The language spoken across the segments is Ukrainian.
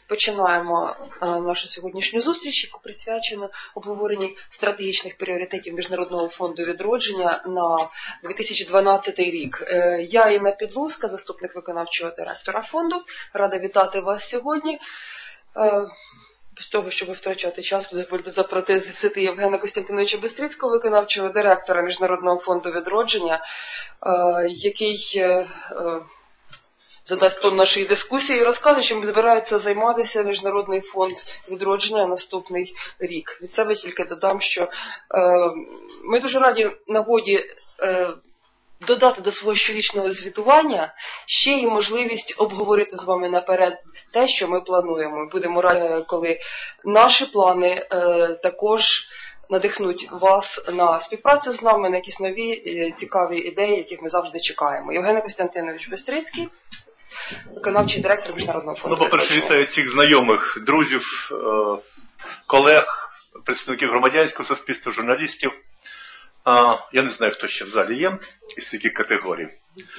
Починаємо нашу сьогоднішню зустріч, яку присвячено обговоренню стратегічних пріоритетів Міжнародного фонду відродження на 2012 рік. Я Інна Підлузька, заступник виконавчого директора фонду. Рада вітати вас сьогодні. Без того, щоб втрачати час, дозвольте запросити Євгена Костянтиновича Бистрицького, виконавчого директора Міжнародного фонду відродження, який задасть тон нашої дискусії і розкаже, чим збирається займатися Міжнародний фонд відродження наступний рік. Від себе тільки додам, що ми дуже раді нагоді додати до свого щорічного звітування ще й можливість обговорити з вами наперед те, що ми плануємо. Будемо раді, коли наші плани також надихнуть вас на співпрацю з нами, на якісь нові цікаві ідеї, яких ми завжди чекаємо. Євген Костянтинович Бистрицький, виконавчий директор Міжнародного фонду. По-перше, вітаю всіх знайомих, друзів, колег, представників громадянського суспільства, журналістів. Я не знаю, хто ще в залі є, із яких категорій.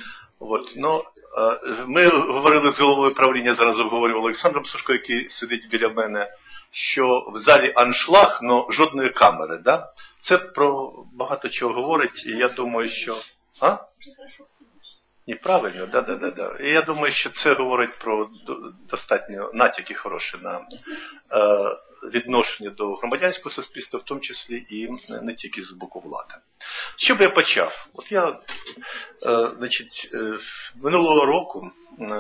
Ми говорили з головою правління, зараз обговорював Олександром Сушко, який сидить біля мене, що в залі аншлаг, але жодної камери. Да? Це про багато чого говорить, і я думаю, що... Неправильно, да. І я думаю, що це говорить про достатньо натяки хороші на відношення до громадянського суспільства, в тому числі і не тільки з боку влади. Що б я почав? От я, минулого року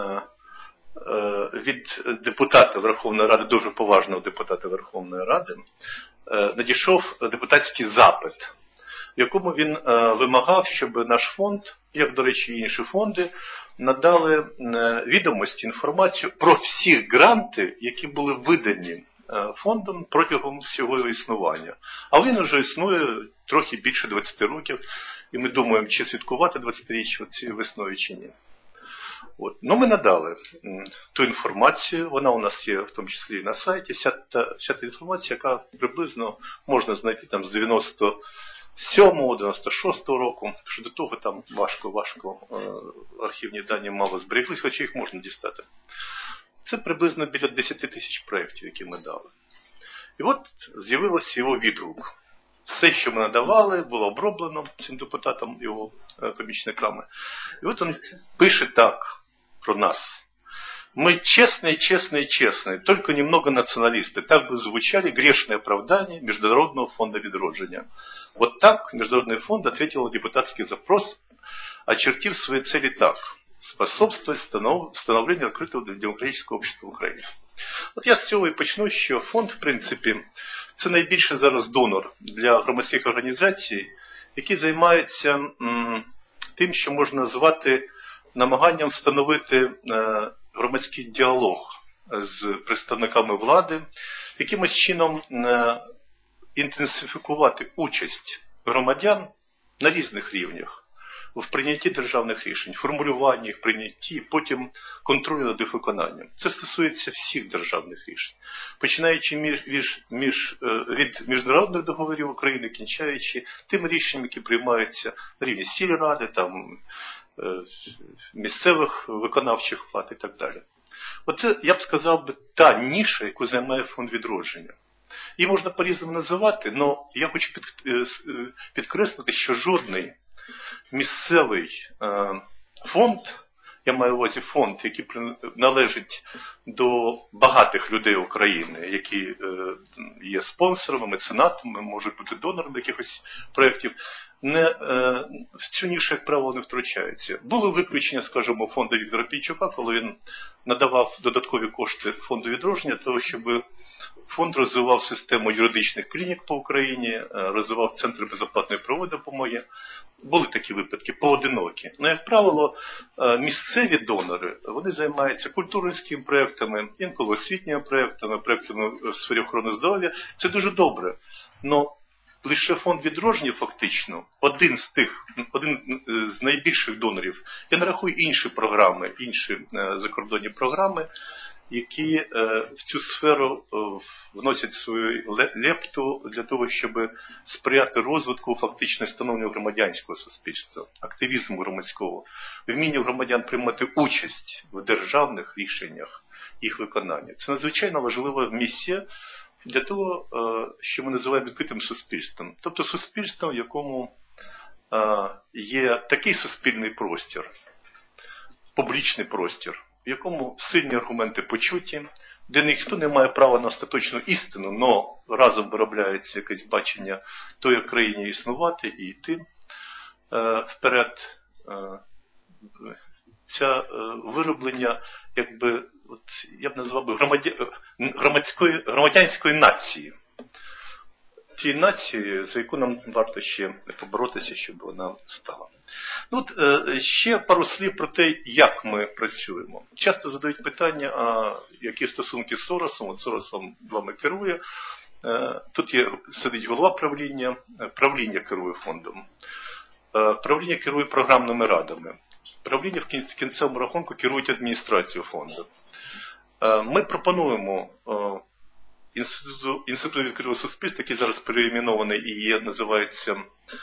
від депутата Верховної Ради, дуже поважного депутата Верховної Ради, надійшов депутатський запит, в якому він вимагав, щоб наш фонд, як, до речі, і інші фонди, надали відомості, інформацію про всі гранти, які були видані фондом протягом всього його існування. А він вже існує трохи більше 20 років, і ми думаємо, чи святкувати 20-річчя цією весною, чи ні. Ми надали ту інформацію, вона у нас є в тому числі і на сайті, вся та інформація, яка приблизно можна знайти там з 97-го, 96-го року, що до того там важко архівні дані мало збереглися, хоча їх можна дістати. Це приблизно біля 10 тисяч проєктів, які ми дали. І от з'явився його відгук. Все, що ми надавали, було оброблено цим депутатом, його помічниками. І от він пише так про нас. Мы честные, только немного националисты. Так бы звучали грешные оправдания Международного фонда відродження. Вот так Международный фонд ответил на депутатский запрос, очертив свои цели так. Способствовать становлению открытого демократичного общества в Україні. От я з цього і почну, що фонд, в принципі, це найбільший зараз донор для громадських організацій, які займаються тим, що можна назвати намаганням встановити громадський діалог з представниками влади, якимось чином інтенсифікувати участь громадян на різних рівнях в прийнятті державних рішень, формулюванні їх, прийнятті, потім контролю над їх виконанням. Це стосується всіх державних рішень, починаючи від міжнародних договорів України, кінчаючи тими рішеннями, які приймаються на рівні сільради, там, місцевих виконавчих влад і так далі. Оце, я б сказав, та ніша, яку займає фонд відродження. Її можна по-різному називати, але я хочу підкреслити, що жодний місцевий фонд, я маю в увазі фонд, який належить до багатих людей України, які є спонсорами, меценатами, можуть бути донорами якихось проєктів, в цю нішу, як правило, не втручаються. Були виключення, скажімо, фонду Віктора Пінчука, коли він надавав додаткові кошти фонду відродження, того, щоб фонд розвивав систему юридичних клінік по Україні, розвивав центри безоплатної правової допомоги. Були такі випадки, поодинокі. Але, як правило, місцеві донори, вони займаються культурницькими проєктами, інколи освітніми проєктами, проєктами в сфері охорони здоров'я. Це дуже добре. Но лише фонд відродження фактично, один з найбільших донорів. Я не рахую інші програми, інші закордонні програми, які в цю сферу вносять свою лепту для того, щоб сприяти розвитку фактично становлення громадянського суспільства, активізму громадського, вміння громадян приймати участь в державних рішеннях, їх виконання. Це надзвичайно важлива місія для того, що ми називаємо відкритим суспільством. Тобто суспільством, в якому є такий суспільний простір, публічний простір, в якому сильні аргументи почуті, де ніхто не має права на остаточну істину, але разом виробляється якесь бачення тої, як країні існувати і йти вперед. Це вироблення, якби, от, я б назвав би громадянської нації. Тієї нації, за яку нам варто ще поборотися, щоб вона стала. Ну, от, ще пару слів про те, як ми працюємо. Часто задають питання, а які стосунки з Соросом. От Соросом вами керує. Тут сидить голова правління. Правління керує фондом. Правління керує програмними радами. Правління в кінцевому рахунку керують адміністрацією фонду. Ми пропонуємо Інститут відкритого суспільства, який зараз переіменований і є, називається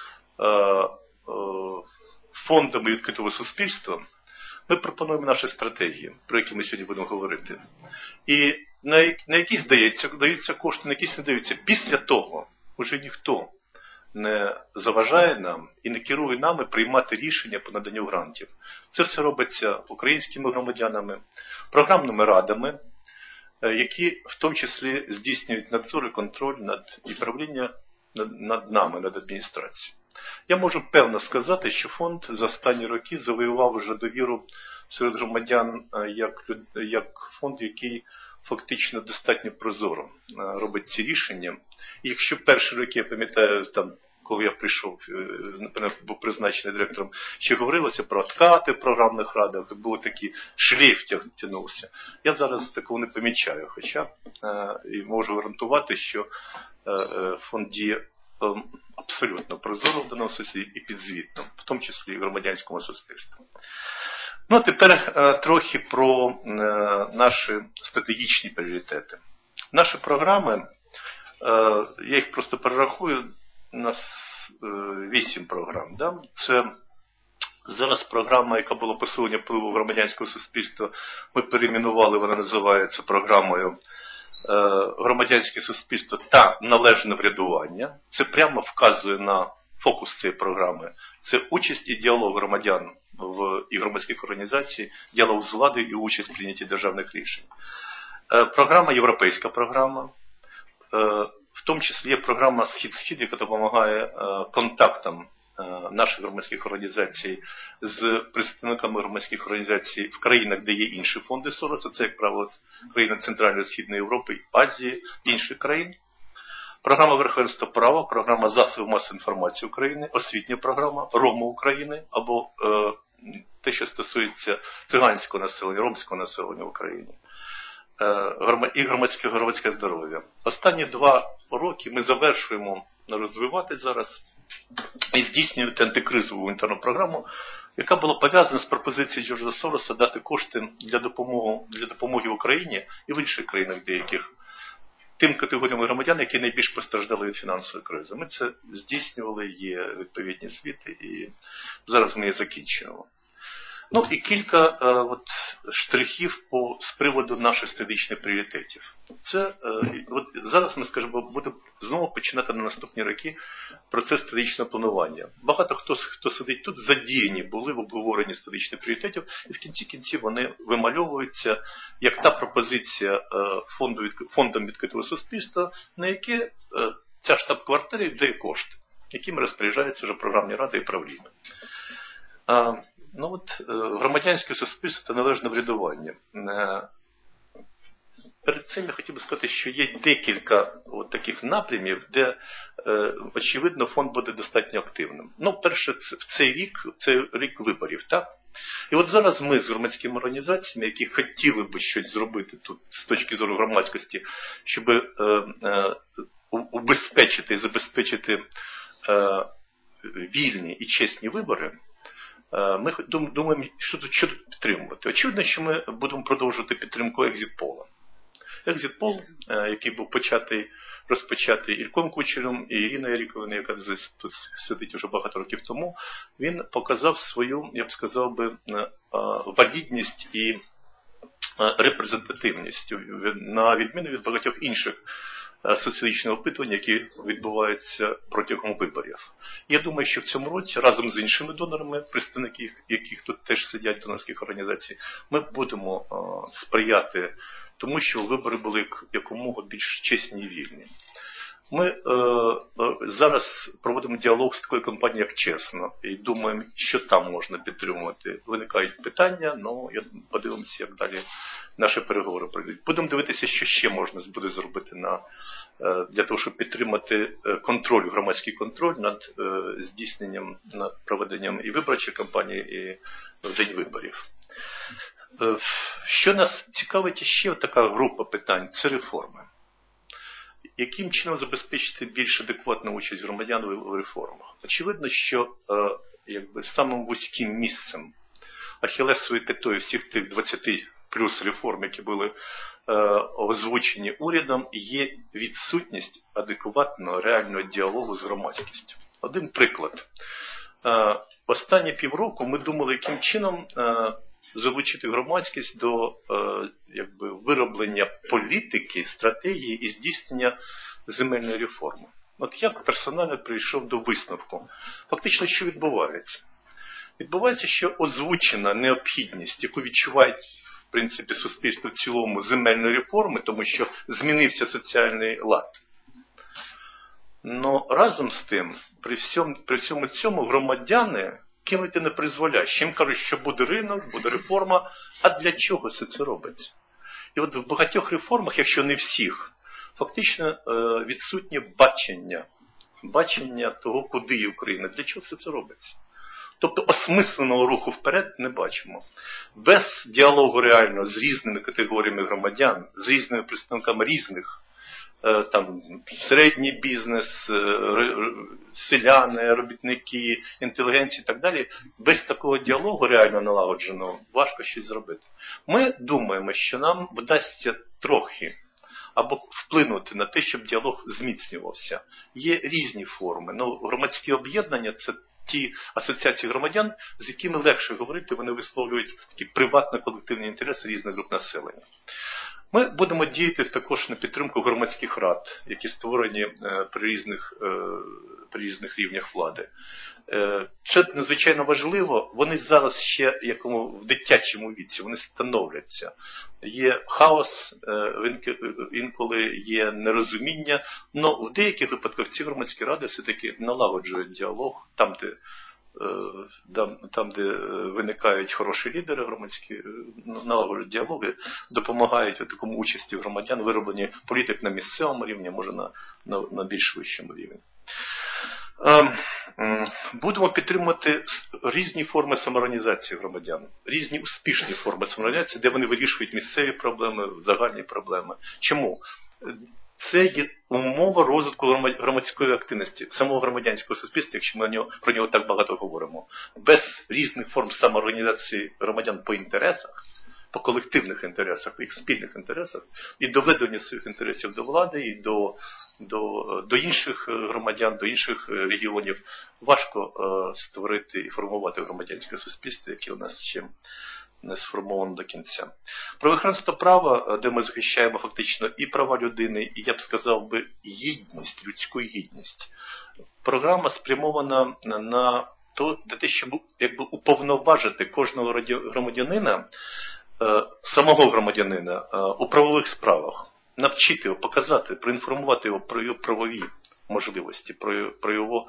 Фондом відкритого суспільства. Ми пропонуємо наші стратегії, про які ми сьогодні будемо говорити. І на якісь даються кошти, на якісь не даються. Після того вже ніхто не заважає нам і не керує нами приймати рішення по наданню грантів. Це все робиться українськими громадянами, програмними радами, які в тому числі здійснюють надзор і контроль над і правління над нами, над адміністрацією. Я можу певно сказати, що фонд за останні роки завоював вже довіру серед громадян як фонд, який фактично достатньо прозоро робить ці рішення. І якщо перші роки, я пам'ятаю, там, коли я прийшов, був призначений директором, ще говорилося про откати в програмних радах, був такий шлейф тягнувся. Я зараз такого не помічаю, хоча і можу гарантувати, що фонд діє абсолютно прозоро в даному сенсі і підзвітно, в тому числі і громадянському суспільству. Ну, а тепер трохи про наші стратегічні пріоритети. Наші програми, я їх просто перерахую, у нас 8 програм. Да? Це зараз програма, яка була посилення впливу громадянського суспільства, ми перейменували, вона називається програмою громадянське суспільство та належне врядування. Це прямо вказує на фокус цієї програми. Це участь і діалог громадян і громадських організацій, діалог з владою і участь в прийнятті державних рішень. Програма, європейська програма. В тому числі є програма «Схід-Схід», яка допомагає контактам наших громадських організацій з представниками громадських організацій в країнах, де є інші фонди Сороса. Це, як правило, країни Центральної Східної Європи, Азії, інших країн. Програма «Верховенство права», програма «Засоби масової інформації України», освітня програма «Роми України» або те, що стосується циганського населення, ромського населення в Україні. І громадське здоров'я. Останні 2 роки ми завершуємо розвивати зараз і здійснювати антикризову інтерну програму, яка була пов'язана з пропозицією Джорджа Сороса дати кошти для допомоги Україні і в інших країнах деяких тим категоріям громадян, які найбільш постраждали від фінансової кризи. Ми це здійснювали, є відповідні звіти, і зараз ми її закінчуємо. Ну і кілька штрихів з приводу наших стратегічних пріоритетів. Це, зараз ми, скажімо, будемо знову починати на наступні роки процес стратегічного планування. Багато хто сидить тут, задіяні були в обговоренні стратегічних пріоритетів, і в кінці кінців вони вимальовуються як та пропозиція фондом відкритого суспільства, на яке ця штаб-квартира дає кошти, якими розпоряджаються вже програмні ради і правління. Громадянське суспільство та належне врядування. Перед цим я хотів би сказати, що є декілька таких напрямів, де, очевидно, фонд буде достатньо активним. Перше, це рік виборів, так? І от зараз ми з громадськими організаціями, які хотіли би щось зробити тут з точки зору громадськості, щоб убезпечити і забезпечити вільні і чесні вибори, ми думаємо, що тут підтримувати. Очевидно, що ми будемо продовжувати підтримку екзит-пола. Екзит-пол, який був розпочатий Ільком Кучером і Іриною Ріковою, яка тут сидить вже багато років тому, він показав свою, я б сказав би, валідність і репрезентативністю, на відміну від багатьох інших соціологічних опитувань, які відбуваються протягом виборів. Я думаю, що в цьому році разом з іншими донорами, представники яких тут теж сидять донорських організацій, ми будемо сприяти тому, що вибори були якомога більш чесні і вільні. Ми зараз проводимо діалог з такою компанією, як «Чесно», і думаємо, що там можна підтримувати. Виникають питання, я подивимося, як далі наші переговори пройдуть. Будемо дивитися, що ще можна буде зробити для того, щоб підтримати громадський контроль над здійсненням, над проведенням і виборчої кампанії, і в день виборів. Що нас цікавить ще така група питань – це реформи. Яким чином забезпечити більш адекватну участь громадян в реформах? Очевидно, що самим вузьким місцем, ахіллесовою п'ятою всіх тих 20 плюс реформ, які були озвучені урядом, є відсутність адекватного реального діалогу з громадськістю. Один приклад. Останні півроку ми думали, яким чином залучити громадськість до вироблення політики, стратегії і здійснення земельної реформи. От я персонально прийшов до висновку. Фактично, що відбувається? Відбувається, що озвучена необхідність, яку відчувають, в принципі, суспільство в цілому земельної реформи, тому що змінився соціальний лад. Но разом з тим, при всьому цьому громадяни кинути не призволяють. Їм кажуть, що буде ринок, буде реформа, а для чого все це робиться? І от в багатьох реформах, якщо не всіх, фактично відсутнє бачення того, куди є Україна, для чого все це робиться. Тобто осмисленого руху вперед не бачимо. Без діалогу реально з різними категоріями громадян, з різними представниками різних, середній бізнес, селяни, робітники, інтелігенції і так далі, без такого діалогу реально налагодженого важко щось зробити. Ми думаємо, що нам вдасться трохи або вплинути на те, щоб діалог зміцнювався. Є різні форми. Громадські об'єднання – це ті асоціації громадян, з якими легше говорити, вони висловлюють такі приватно-колективні інтереси різних груп населення. Ми будемо діяти також на підтримку громадських рад, які створені при різних рівнях влади. Це надзвичайно важливо, вони зараз ще в дитячому віці, вони становляться. Є хаос, інколи є нерозуміння, але в деяких випадках ці громадські ради все-таки налагоджують діалог, там, де виникають хороші лідери громадські, налагоджують діалоги, допомагають у такому участі громадян, виробленні політик на місцевому рівні, може на більш вищому рівні. Будемо підтримувати різні форми самоорганізації громадян, різні успішні форми самоорганізації, де вони вирішують місцеві проблеми, загальні проблеми. Чому? Це є умова розвитку громадської активності, самого громадянського суспільства, якщо ми про нього так багато говоримо. Без різних форм самоорганізації громадян по інтересах, по колективних інтересах, по їх спільних інтересах, і доведення своїх інтересів до влади, і до інших громадян, до інших регіонів, важко створити і формувати громадянське суспільство, яке у нас ще не сформовано до кінця. Про верховенство права, де ми захищаємо фактично і права людини, і, я б сказав би, гідність, людську гідність. Програма спрямована на те, щоб уповноважити кожного громадянина, самого громадянина у правових справах, навчити його, показати, проінформувати його про його правові можливості, про його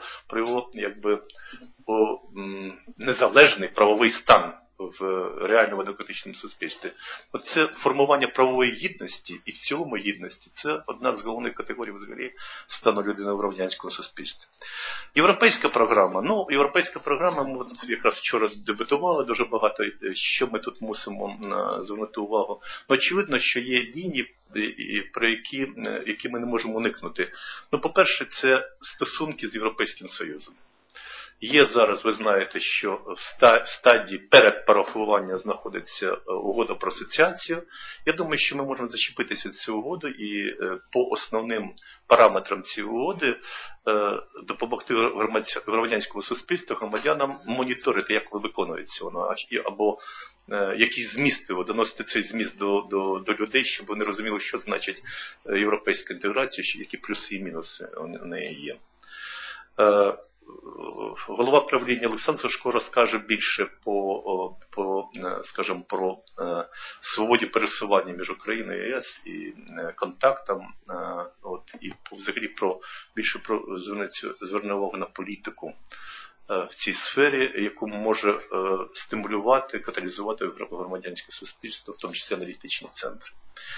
незалежний правовий стан в реальному демократичному суспільстві. Це формування правової гідності і в цілому гідності. Це одна з головних категорій взагалі стану людини в громадянському суспільстві. Європейська програма. Європейська програма, ми якраз вчора дебатували дуже багато, що ми тут мусимо звернути увагу. Очевидно, що є лінії, про які ми не можемо уникнути. По-перше, це стосунки з Європейським Союзом. Є зараз, ви знаєте, що в стадії передпарафування знаходиться угода про асоціацію. Я думаю, що ми можемо зачепитися цю угоду і по основним параметрам цієї угоди допомогти громадянському суспільству, громадянам моніторити, як виконується вона, або якісь змісти, доносити цей зміст до людей, щоб вони розуміли, що значить європейська інтеграція, які плюси і мінуси у неї є. Голова правління Олександр Сушко розкаже більше скажімо, про свободі пересування між Україною і ЄС і контактам, і взагалі більше зверне увагу на політику в цій сфері, яку може стимулювати, каталізувати громадянське суспільство, в тому числі аналітичні центри.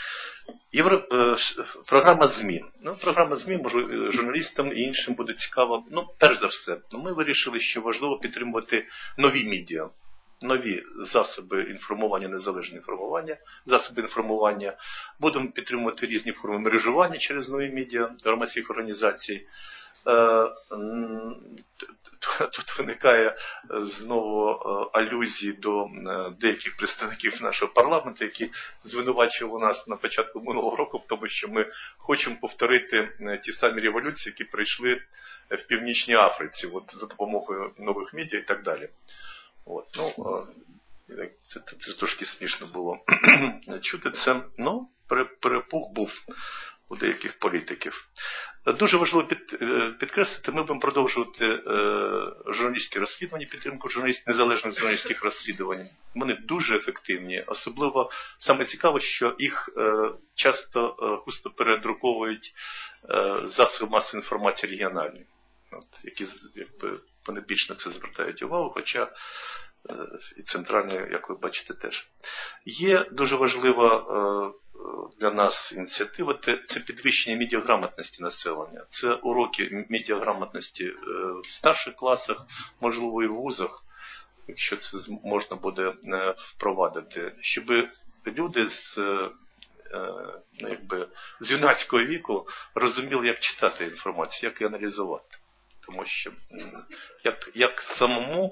Програма ЗМІ. Програма ЗМІ, може, журналістам і іншим буде цікаво. Перш за все, ми вирішили, що важливо підтримувати нові медіа, нові засоби інформування, незалежне інформування, засоби інформування. Будемо підтримувати різні форми мережування через нові медіа, громадських організацій. Тут виникає знову алюзії до деяких представників нашого парламенту, які звинувачували нас на початку минулого року в тому, що ми хочемо повторити ті самі революції, які прийшли в Північній Африці, за допомогою нових медіа і так далі. Це трошки смішно було чути це. Перепух був у деяких політиків. Дуже важливо підкреслити, ми будемо продовжувати журналістські розслідування, підтримку незалежних журналістських розслідувань. Вони дуже ефективні, особливо саме цікаво, що їх часто густо передруковують засоби масової інформації регіональні, які вони більш на це звертають увагу, хоча і центральні, як ви бачите, теж. Є дуже важлива для нас ініціатива – це підвищення медіаграмотності населення. Це уроки медіаграмотності в старших класах, можливо, і в вузах, якщо це можна буде впровадити, щоб люди з юнацького віку розуміли, як читати інформацію, як її аналізувати. Тому що як самому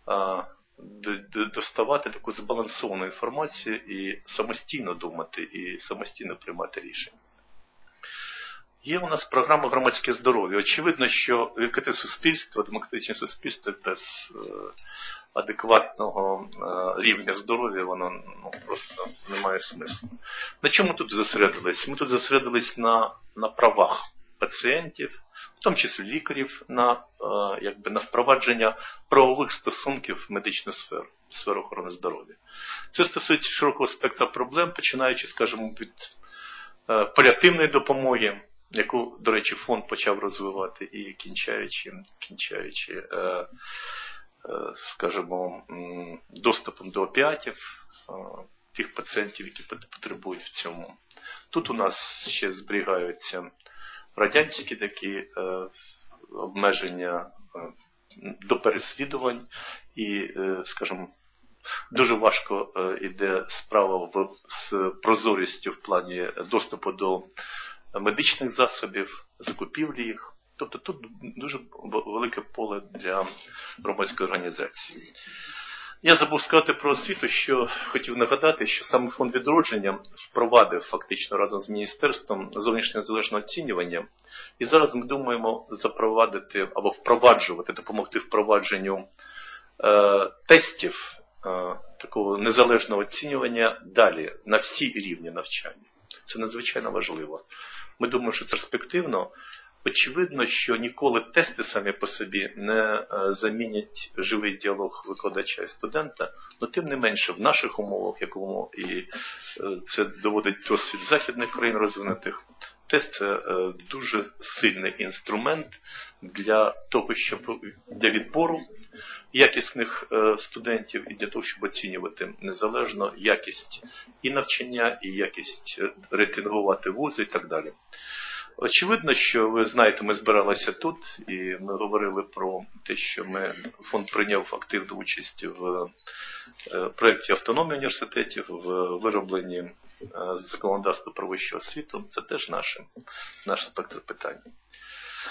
доставати таку збалансовану інформацію і самостійно думати, і самостійно приймати рішення. Є у нас програма «Громадське здоров'я». Очевидно, що відкрите суспільство, демократичне суспільство без адекватного рівня здоров'я, воно просто не має смислу. На чому тут зосередились? Ми тут зосередились на правах пацієнтів, в тому числі лікарів, на впровадження правових стосунків в медичну сферу охорони здоров'я. Це стосується широкого спектра проблем, починаючи, скажімо, від паліативної допомоги, яку, до речі, фонд почав розвивати, і кінчаючи, скажімо, доступом до опіатів тих пацієнтів, які потребують в цьому. Тут у нас ще зберігаються радянські такі обмеження до переслідувань і, скажімо, дуже важко йде справа з прозорістю в плані доступу до медичних засобів, закупівлі їх. Тобто тут дуже велике поле для громадської організації. Я забув сказати про освіту, що хотів нагадати, що саме фонд відродження впровадив фактично разом з Міністерством зовнішнього незалежного оцінювання. І зараз ми думаємо запровадити або впроваджувати, допомогти впровадженню тестів такого незалежного оцінювання далі на всі рівні навчання. Це надзвичайно важливо. Ми думаємо, що це перспективно. Очевидно, що ніколи тести самі по собі не замінять живий діалог викладача і студента, але тим не менше в наших умовах, якому і це доводить досвід західних країн розвинутих, тест – це дуже сильний інструмент для того, для відбору якісних студентів і для того, щоб оцінювати незалежно якість і навчання, і якість рейтингувати вузи і так далі. Очевидно, що ви знаєте, ми збиралися тут і ми говорили про те, що фонд прийняв активну участь в проєкті автономії університетів, в виробленні законодавства про вищу освіту. Це теж наш спектр питань.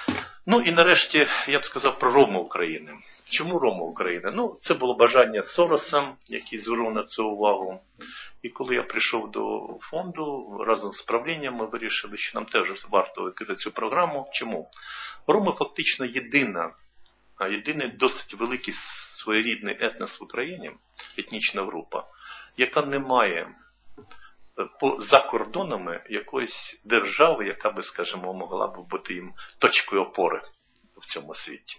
Ну і нарешті я б сказав про Рому України. Чому Рома України? Ну, це було бажання Сороса, який звернув на це увагу. І коли я прийшов до фонду, разом з правлінням ми вирішили, що нам теж варто викрити цю програму. Чому? Рома фактично єдиний досить великий своєрідний етнос в Україні, етнічна група, яка не має за кордонами якоїсь держави, яка би, скажімо, могла б бути їм точкою опори в цьому світі.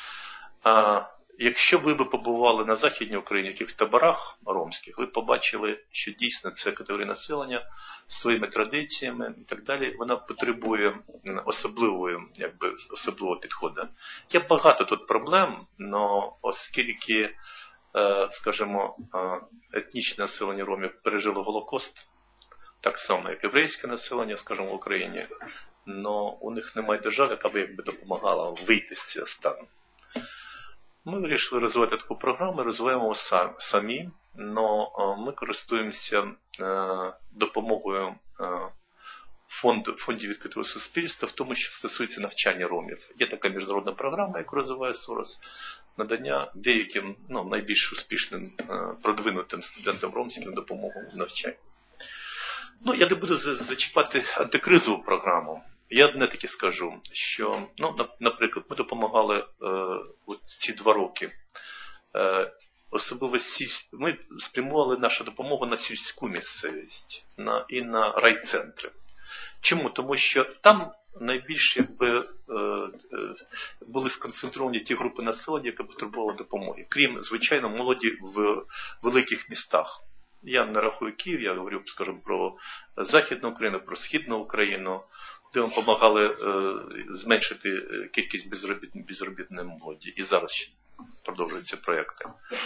Якщо ви б побували на Західній Україні, в якихось таборах ромських, ви побачили, що дійсно це категорія населення з своїми традиціями і так далі, вона потребує особливого підходу. Є багато тут проблем, але оскільки, скажімо, етнічне населення ромів пережило Голокост, так само, як єврейське населення, скажімо, в Україні, але у них немає держави, яка б допомагала вийти з цього стану. Ми вирішили розвивати таку програму, розвиваємо самі, але ми користуємося допомогою фондів відкритого суспільства в тому, що стосується навчання ромів. Є така міжнародна програма, яку розвиває Сорос, надання деяким найбільш успішним продвинутим студентам ромським допомогу в навчанні. Ну, я не буду зачіпати антикризову програму. Я одне таки скажу, що, наприклад, ми допомагали ці 2 роки. Особливо ми спрямували нашу допомогу на сільську місцевість і на райцентри. Чому? Тому що там найбільше були сконцентровані ті групи населення, які потребували допомоги. Крім, звичайно, молоді в великих містах. Я не рахую Київ, я говорю, скажімо, про Західну Україну, про Східну Україну, де нам допомагали зменшити кількість безробітної молоді. І зараз ще продовжуються проєкти.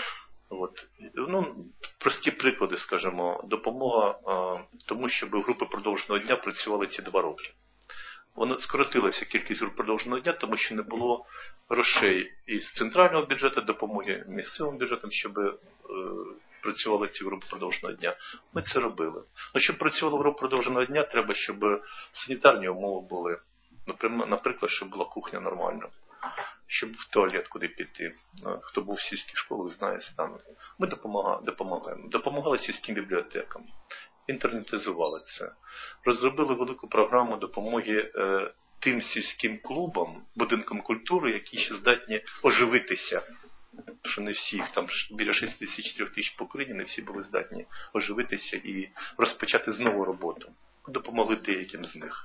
Прості приклади, скажімо, допомога тому, щоб групи продовженого дня працювали ці 2 роки. Воно скоротилася кількість груп продовженого дня, тому що не було грошей із центрального бюджету, допомоги місцевим бюджетам, щоб працювали ці групи продовженого дня. Ми це робили. Щоб працювала група продовженого дня, треба, щоб санітарні умови були. Наприклад, щоб була кухня нормальна. Щоб в туалет куди піти. Хто був в сільських школах, знає стан. Ми допомагаємо. Допомагали сільським бібліотекам. Інтернетизували це. Розробили велику програму допомоги тим сільським клубам, будинкам культури, які ще здатні оживитися. Що не всі, їх там біля 64 тисяч по Україні, не всі були здатні оживитися і розпочати знову роботу. Допомогли деяким з них.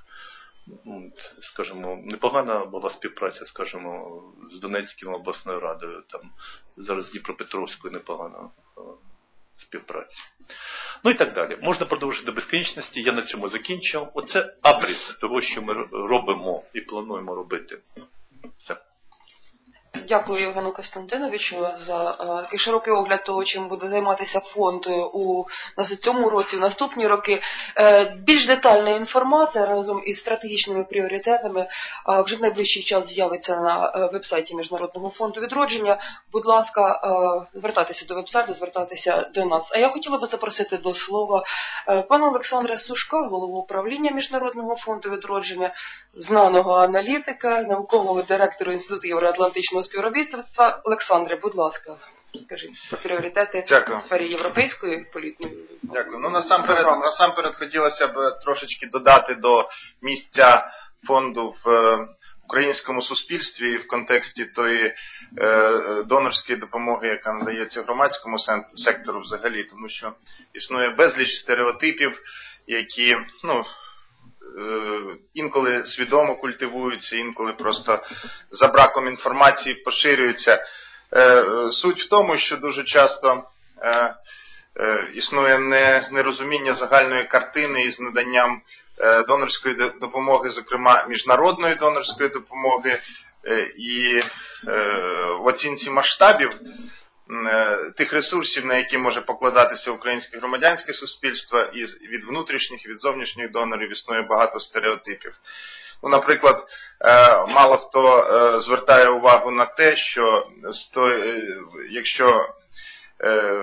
Скажімо, непогана була співпраця, скажімо, з Донецькою обласною радою, там зараз з Дніпропетровською непогана співпраця. Ну і так далі. Можна продовжити до безкінечності, я на цьому закінчив. Оце абрис того, що ми робимо і плануємо робити. Все. Дякую Євгену Костянтиновичу за такий широкий огляд того, чим буде займатися фонд у цьому році, в наступні роки. Більш детальна інформація разом із стратегічними пріоритетами вже в найближчий час з'явиться на веб-сайті Міжнародного фонду відродження. Будь ласка, звертайтеся до веб-сайту, звертайтеся до нас. А я хотіла би запросити до слова пана Олександра Сушка, голову управління Міжнародного фонду відродження, знаного аналітика, наукового директора Інституту Євроатлантичного співробітництва. Олександре, будь ласка, скажіть про пріоритети в сфері європейської політики. Дякую. Насамперед хотілося б трошечки додати до місця фонду в українському суспільстві в контексті тої донорської допомоги, яка надається громадському сектору взагалі, тому що існує безліч стереотипів, які, інколи свідомо культивуються, інколи просто за браком інформації поширюються. Суть в тому, що дуже часто існує нерозуміння загальної картини із наданням донорської допомоги, зокрема міжнародної донорської допомоги, і в оцінці масштабів тих ресурсів, на які може покладатися українське громадянське суспільство, і від внутрішніх, і від зовнішніх донорів існує багато стереотипів. Наприклад, мало хто звертає увагу на те, що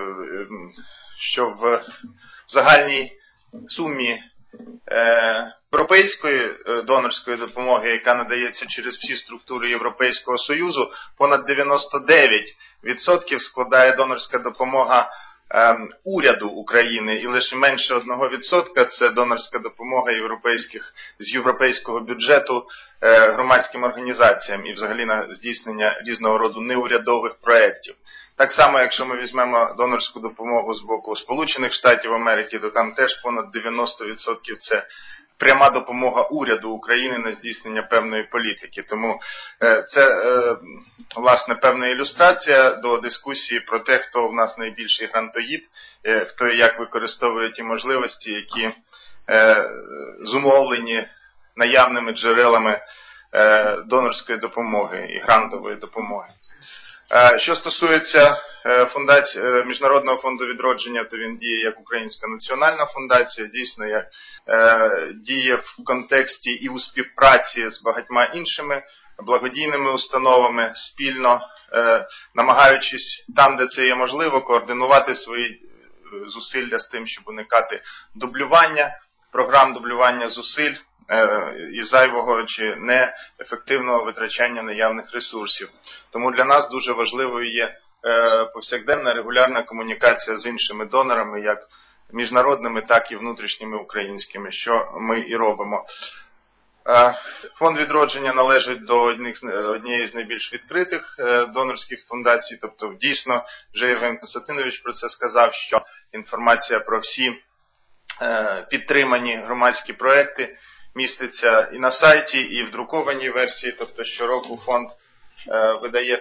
що в загальній сумі європейської донорської допомоги, яка надається через всі структури Європейського Союзу, понад 99% складає донорська допомога уряду України, і лише менше 1% це донорська допомога з європейського бюджету громадським організаціям і взагалі на здійснення різного роду неурядових проєктів. Так само, якщо ми візьмемо донорську допомогу з боку Сполучених Штатів Америки, то там теж понад 90% це пряма допомога уряду України на здійснення певної політики. Тому це, власне, певна ілюстрація до дискусії про те, хто в нас найбільший грантоїд, хто і як використовує ті можливості, які зумовлені наявними джерелами донорської допомоги і грантової допомоги. Що стосується Міжнародного фонду відродження, то він діє як Українська національна фундація, дійсно як діє в контексті і у співпраці з багатьма іншими благодійними установами, спільно намагаючись там, де це є можливо, координувати свої зусилля з тим, щоб уникати дублювання програм, дублювання зусиль і зайвого чи неефективного витрачання наявних ресурсів. Тому для нас дуже важливою є повсякденна регулярна комунікація з іншими донорами, як міжнародними, так і внутрішніми українськими, що ми і робимо. Фонд відродження належить до однієї з найбільш відкритих донорських фундацій, тобто дійсно, вже Євген Константинович про це сказав, що інформація про всі підтримані громадські проекти міститься і на сайті, і в друкованій версії, тобто щороку фонд видає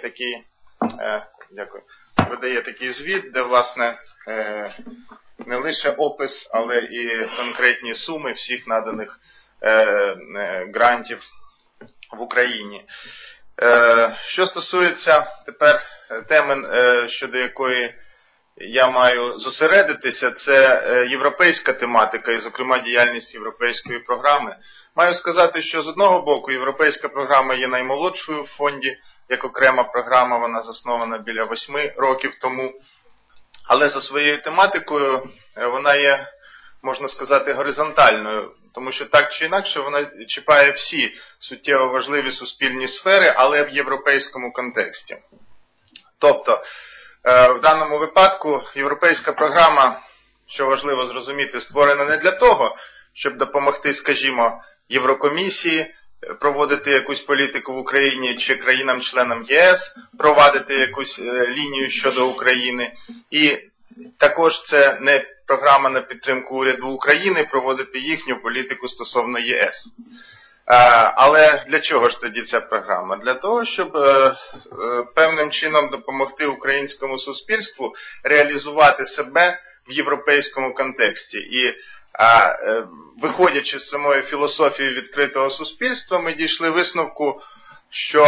такий звіт, де, власне, не лише опис, але і конкретні суми всіх наданих грантів в Україні. Що стосується тепер теми, щодо якої я маю зосередитися, це європейська тематика і, зокрема, діяльність європейської програми. Маю сказати, що з одного боку європейська програма є наймолодшою в фонді, як окрема програма, вона заснована біля 8 років тому, але за своєю тематикою вона є, можна сказати, горизонтальною, тому що так чи інакше вона чіпає всі суттєво важливі суспільні сфери, але в європейському контексті. Тобто, в даному випадку європейська програма, що важливо зрозуміти, створена не для того, щоб допомогти, скажімо, Єврокомісії проводити якусь політику в Україні чи країнам-членам ЄС провадити якусь лінію щодо України. І також це не програма на підтримку уряду України проводити їхню політику стосовно ЄС. Але для чого ж тоді ця програма? Для того, щоб певним чином допомогти українському суспільству реалізувати себе в європейському контексті. І виходячи з самої філософії відкритого суспільства, ми дійшли висновку, що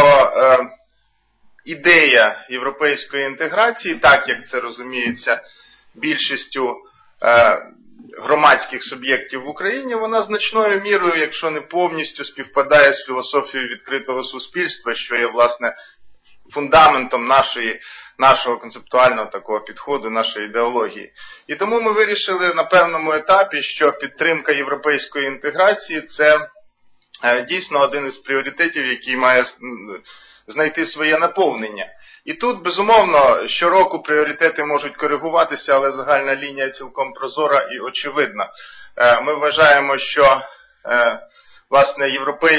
ідея європейської інтеграції, так як це розуміється більшістю громадських суб'єктів в Україні, вона значною мірою, якщо не повністю, співпадає з філософією відкритого суспільства, що є, власне, фундаментом нашого концептуального такого підходу, нашої ідеології. І тому ми вирішили на певному етапі, що підтримка європейської інтеграції – це дійсно один із пріоритетів, який має знайти своє наповнення. І тут, безумовно, щороку пріоритети можуть коригуватися, але загальна лінія цілком прозора і очевидна. Ми вважаємо, що, власне,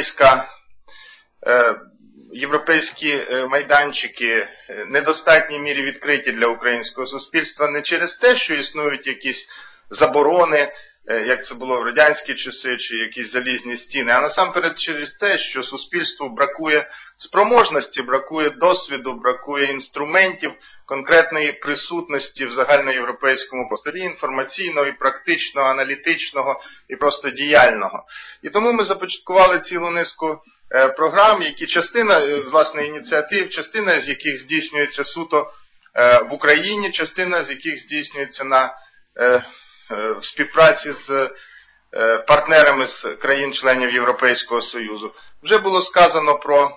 європейські майданчики недостатній мірі відкриті для українського суспільства не через те, що існують якісь заборони, як це було в радянські часи, чи якісь залізні стіни, а насамперед через те, що суспільству бракує спроможності, бракує досвіду, бракує інструментів, конкретної присутності в загальноєвропейському просторі інформаційного, і практичного, аналітичного, і просто діяльного. І тому ми започаткували цілу низку програм, які частина, власне, ініціатив, частина з яких здійснюється суто в Україні, частина з яких здійснюється в співпраці з партнерами з країн-членів Європейського Союзу. Вже було сказано про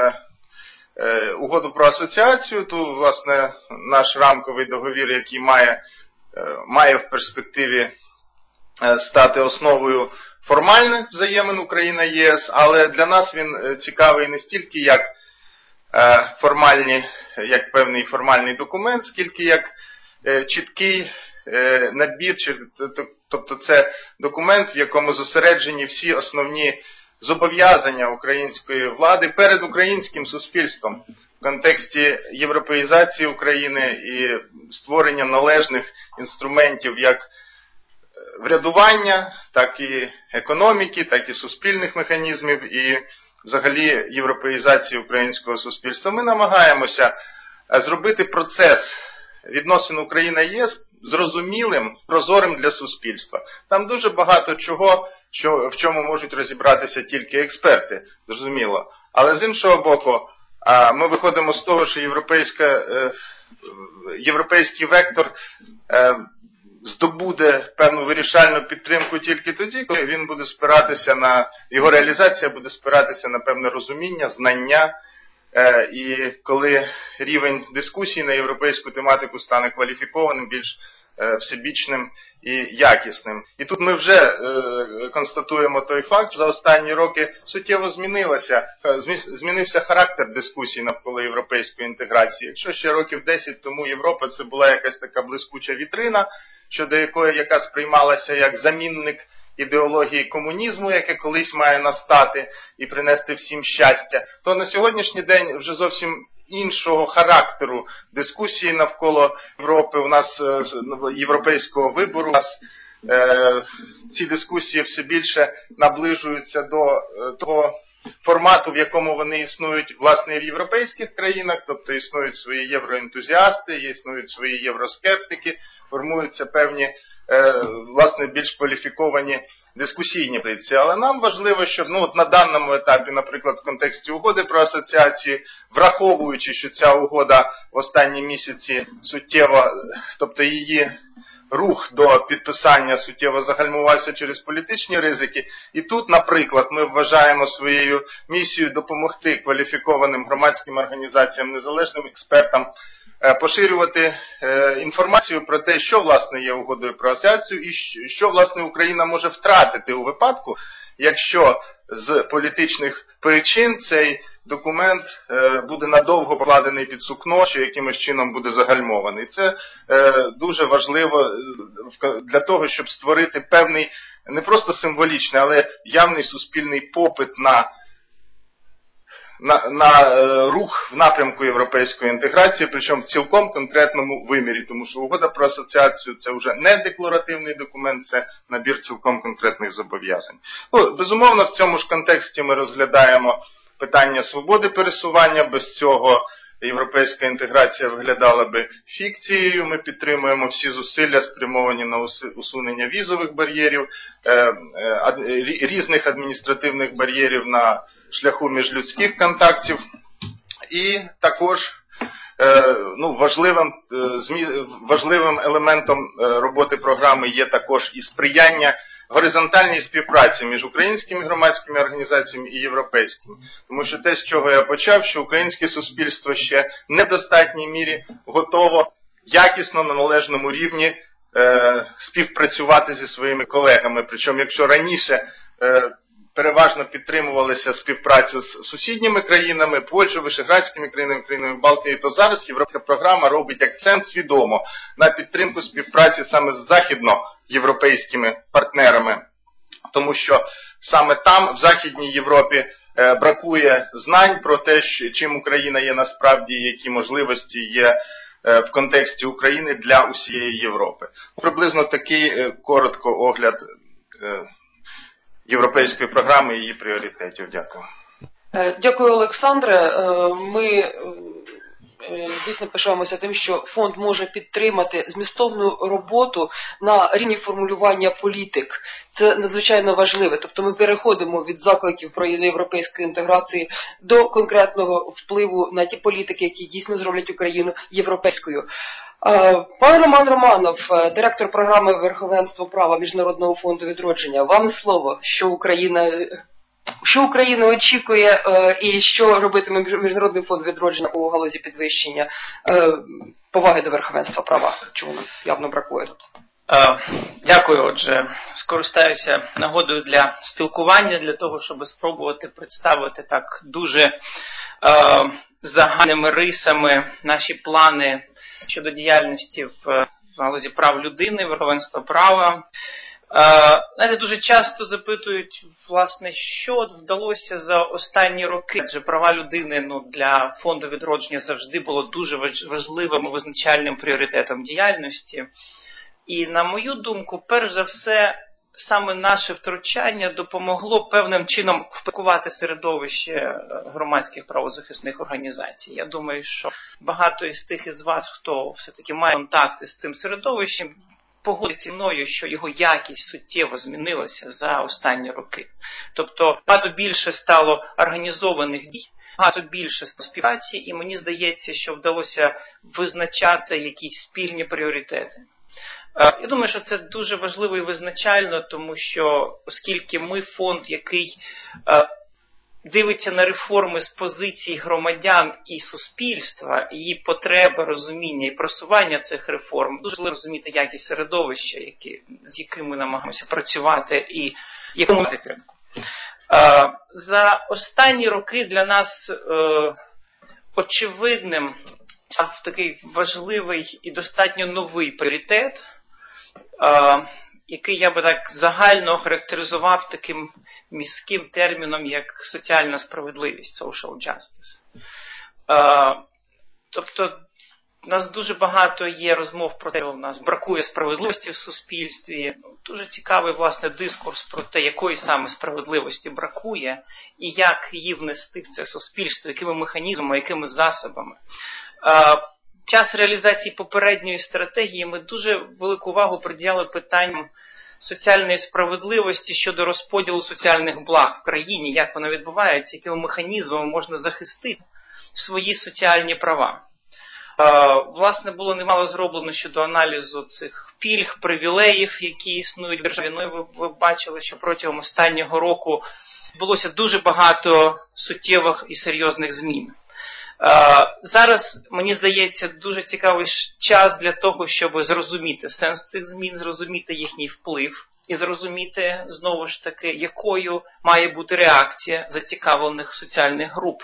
угоду про асоціацію, то, власне, наш рамковий договір, який має в перспективі стати основою формальних взаємин Україна-ЄС, але для нас він цікавий не стільки як як певний формальний документ, скільки як чіткий набір, тобто це документ, в якому зосереджені всі основні зобов'язання української влади перед українським суспільством в контексті європеїзації України і створення належних інструментів як врядування, так і економіки, так і суспільних механізмів і взагалі європеїзації українського суспільства. Ми намагаємося зробити процес відносин Україна-ЄС зрозумілим, прозорим для суспільства. Там дуже багато чого, в чому можуть розібратися тільки експерти, зрозуміло. Але з іншого боку, ми виходимо з того, що європейський вектор здобуде певну вирішальну підтримку тільки тоді, коли він буде спиратися його реалізація буде спиратися на певне розуміння, знання, і коли рівень дискусій на європейську тематику стане кваліфікованим, більш всебічним і якісним. І тут ми вже констатуємо той факт, що за останні роки суттєво змінився характер дискусій навколо європейської інтеграції. Якщо ще років 10 тому Європа це була якась така блискуча вітрина, щодо яка сприймалася як замінник ідеології комунізму, яке колись має настати і принести всім щастя, то на сьогоднішній день вже зовсім іншого характеру дискусії навколо Європи, у нас європейського вибору, у нас ці дискусії все більше наближуються до того формату, в якому вони існують, власне, в європейських країнах, тобто існують свої євроентузіасти, існують свої євроскептики, формуються певні, власне, більш кваліфіковані дискусійні позиції. Але нам важливо, щоб на даному етапі, наприклад, в контексті угоди про асоціацію, враховуючи, що ця угода в останні місяці суттєво, тобто її рух до підписання суттєво загальмувався через політичні ризики. І тут, наприклад, ми вважаємо своєю місією допомогти кваліфікованим громадським організаціям, незалежним експертам поширювати інформацію про те, що, власне, є угодою про асоціацію і що, власне, Україна може втратити у випадку, якщо з політичних причин цей документ буде надовго покладений під сукно, чи якимось чином буде загальмований. Це дуже важливо для того, щоб створити певний, не просто символічний, але явний суспільний попит на рух в напрямку європейської інтеграції, причому в цілком конкретному вимірі, тому що угода про асоціацію це вже не декларативний документ, це набір цілком конкретних зобов'язань. Безумовно, в цьому ж контексті ми розглядаємо питання свободи пересування, без цього європейська інтеграція виглядала би фікцією. Ми підтримуємо всі зусилля, спрямовані на усунення візових бар'єрів, різних адміністративних бар'єрів на шляху міжлюдських контактів. І також важливим елементом роботи програми є також і сприяння горизонтальній співпраці між українськими громадськими організаціями і європейськими. Тому що те, з чого я почав, що українське суспільство ще не в достатній мірі готово якісно на належному рівні співпрацювати зі своїми колегами. Причому, якщо раніше переважно підтримувалися співпраця з сусідніми країнами, Польщею, Вишеградськими країнами, країнами Балтії, то зараз європейська програма робить акцент свідомо на підтримку співпраці саме з західноєвропейськими партнерами. Тому що саме там, в Західній Європі, бракує знань про те, чим Україна є насправді, які можливості є в контексті України для усієї Європи. Приблизно такий коротко огляд європейської програми і її пріоритетів. Дякую. Дякую, Олександре. Ми дійсно пишаємося тим, що фонд може підтримати змістовну роботу на рівні формулювання політик. Це надзвичайно важливе. Тобто ми переходимо від закликів про європейську інтеграцію до конкретного впливу на ті політики, які дійсно зроблять Україну європейською. Пан Роман Романов, директор програми верховенства права Міжнародного фонду відродження, вам слово, що Україна очікує і що робитиме Міжнародний фонд відродження у галузі підвищення поваги до верховенства права, чого нам явно бракує тут. Дякую. Отже, скористаюся нагодою для спілкування, для того, щоб спробувати представити так дуже загальними рисами наші плани щодо діяльності в галузі прав людини, верховенства права. Знаєте, дуже часто запитують, власне, що вдалося за останні роки, адже права людини для Фонду відродження завжди було дуже важливим і визначальним пріоритетом діяльності. І, на мою думку, перш за все, саме наше втручання допомогло певним чином впакувати середовище громадських правозахисних організацій. Я думаю, що багато із тих із вас, хто все-таки має контакти з цим середовищем, погодиться зі мною, що його якість суттєво змінилася за останні роки. Тобто, багато більше стало організованих дій, багато більше співпраці, і мені здається, що вдалося визначати якісь спільні пріоритети. Я думаю, що це дуже важливо і визначально, тому що оскільки ми фонд, який дивиться на реформи з позицій громадян і суспільства, її потреби, розуміння і просування цих реформ, дуже важливо розуміти якість середовища, з яким ми намагаємося працювати і якому підтримку. За останні роки для нас очевидним став такий важливий і достатньо новий пріоритет, який я би так загально охарактеризував таким міським терміном, як соціальна справедливість, social justice. Тобто, у нас дуже багато є розмов про те, що у нас бракує справедливості в суспільстві. Дуже цікавий, власне, дискурс про те, якої саме справедливості бракує, і як її внести в це суспільство, якими механізмами, якими засобами. Час реалізації попередньої стратегії ми дуже велику увагу приділяли питанням соціальної справедливості щодо розподілу соціальних благ в країні, як воно відбувається, якими механізмами можна захистити свої соціальні права. Власне, було немало зроблено щодо аналізу цих пільг, привілеїв, які існують в державі. Ну, ви бачили, що протягом останнього року відбулося дуже багато суттєвих і серйозних змін. Зараз, мені здається, дуже цікавий час для того, щоб зрозуміти сенс цих змін, зрозуміти їхній вплив і зрозуміти, знову ж таки, якою має бути реакція зацікавлених соціальних груп,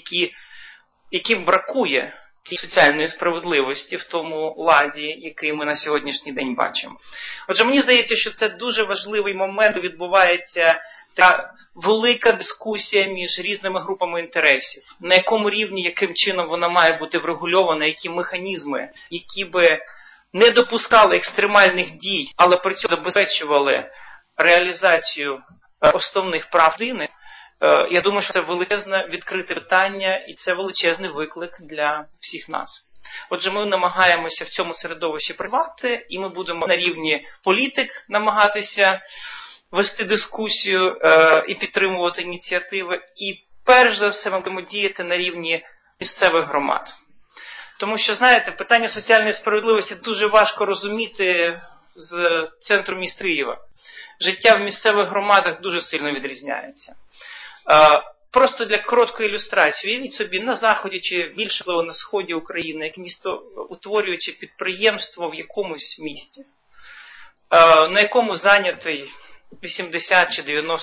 яким бракує цієї соціальної справедливості в тому ладі, який ми на сьогоднішній день бачимо. Отже, мені здається, що це дуже важливий момент, відбувається та велика дискусія між різними групами інтересів. На якому рівні, яким чином вона має бути врегульована, які механізми, які би не допускали екстремальних дій, але при цьому забезпечували реалізацію основних прав людини. Я думаю, що це величезне відкрите питання і це величезний виклик для всіх нас. Отже, ми намагаємося в цьому середовищі працювати, і ми будемо на рівні політик намагатися вести дискусію і підтримувати ініціативи. І перш за все ми будемо діяти на рівні місцевих громад. Тому що, знаєте, питання соціальної справедливості дуже важко розуміти з центру міста Києва. Життя в місцевих громадах дуже сильно відрізняється. Просто для короткої ілюстрації, уявіть собі, на Заході чи більше на Сході України, як місто утворюючи підприємство в якомусь місті, на якому зайнятий 80 чи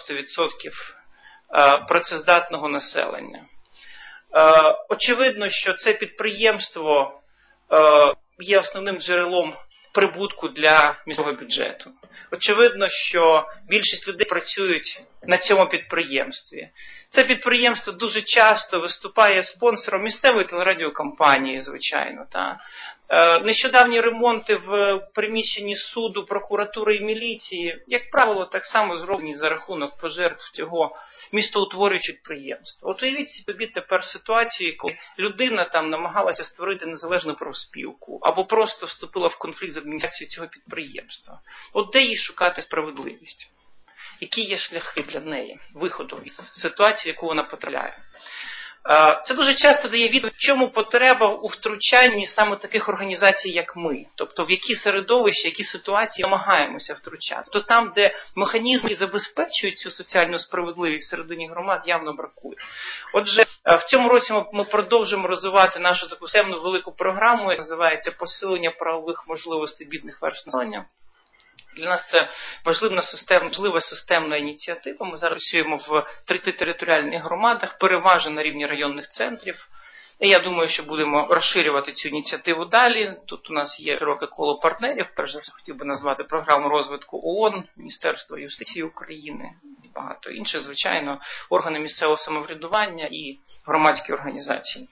90% працездатного населення. Очевидно, що це підприємство є основним джерелом прибутку для місцевого бюджету. Очевидно, що більшість людей працюють на цьому підприємстві. Це підприємство дуже часто виступає спонсором місцевої телерадіокомпанії, звичайно. Нещодавні ремонти в приміщенні суду, прокуратури і міліції, як правило, так само зроблені за рахунок пожертв цього містоутворюючого підприємства. От уявіть собі тепер ситуацію, коли людина там намагалася створити незалежну профспілку, або просто вступила в конфлікт з адміністрацією цього підприємства. От де їй шукати справедливість? Які є шляхи для неї виходу із ситуації, в яку вона потрапляє? Це дуже часто дає відповідь, в чому потреба у втручанні саме таких організацій, як ми. Тобто, в які середовища, які ситуації намагаємося втручати. То там, де механізми забезпечують цю соціальну справедливість всередині громад, явно бракує. Отже, в цьому році ми продовжуємо розвивати нашу таку велику програму, яка називається «Посилення правових можливостей бідних верств населення». Для нас це важлива системна ініціатива. Ми зараз працюємо в 30 територіальних громадах, переважно на рівні районних центрів. І я думаю, що будемо розширювати цю ініціативу далі. Тут у нас є широке коло партнерів. Перш за все, хотів би назвати програму розвитку ООН, Міністерство юстиції України і багато інших, звичайно, органи місцевого самоврядування і громадські організації.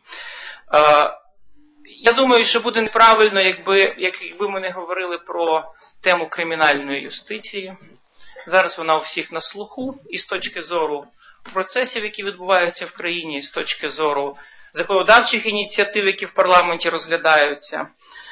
Я думаю, що буде неправильно, якби ми не говорили про тему кримінальної юстиції. Зараз вона у всіх на слуху, і з точки зору процесів, які відбуваються в країні, і з точки зору законодавчих ініціатив, які в парламенті розглядаються.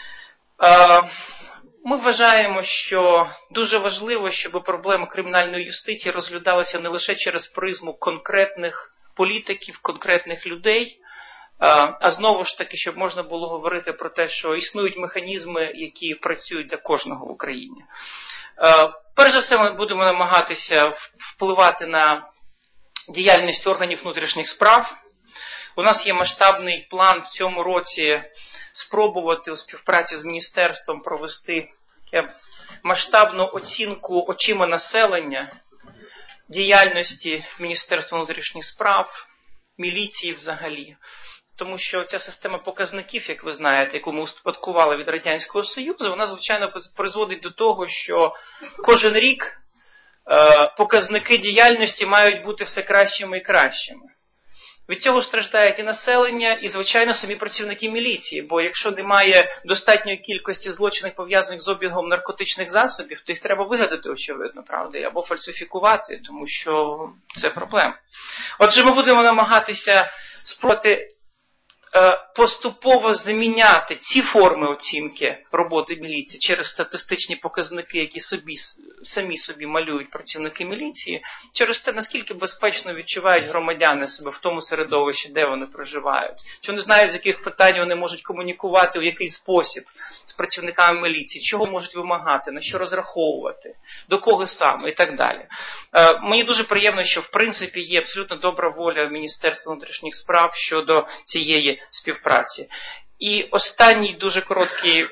Ми вважаємо, що дуже важливо, щоб проблема кримінальної юстиції розглядалася не лише через призму конкретних політиків, конкретних людей, а знову ж таки, щоб можна було говорити про те, що існують механізми, які працюють для кожного в Україні. Перш за все, ми будемо намагатися впливати на діяльність органів внутрішніх справ. У нас є масштабний план в цьому році спробувати у співпраці з міністерством провести масштабну оцінку очима населення діяльності Міністерства внутрішніх справ, міліції взагалі. Тому що ця система показників, як ви знаєте, яку ми успадкували від Радянського Союзу, вона, звичайно, призводить до того, що кожен рік показники діяльності мають бути все кращими і кращими. Від цього страждають і населення, і, звичайно, самі працівники міліції. Бо якщо немає достатньої кількості злочинів, пов'язаних з обігом наркотичних засобів, то їх треба вигадати, очевидно, правда, або фальсифікувати, тому що це проблема. Отже, ми будемо намагатися спробувати поступово заміняти ці форми оцінки роботи міліції через статистичні показники, які самі собі малюють працівники міліції, через те, наскільки безпечно відчувають громадяни себе в тому середовищі, де вони проживають, чи вони знають, з яких питань вони можуть комунікувати, у який спосіб з працівниками міліції, чого можуть вимагати, на що розраховувати, до кого саме і так далі. Мені дуже приємно, що в принципі є абсолютно добра воля Міністерства внутрішніх справ щодо цієї співпраці. І останній дуже короткий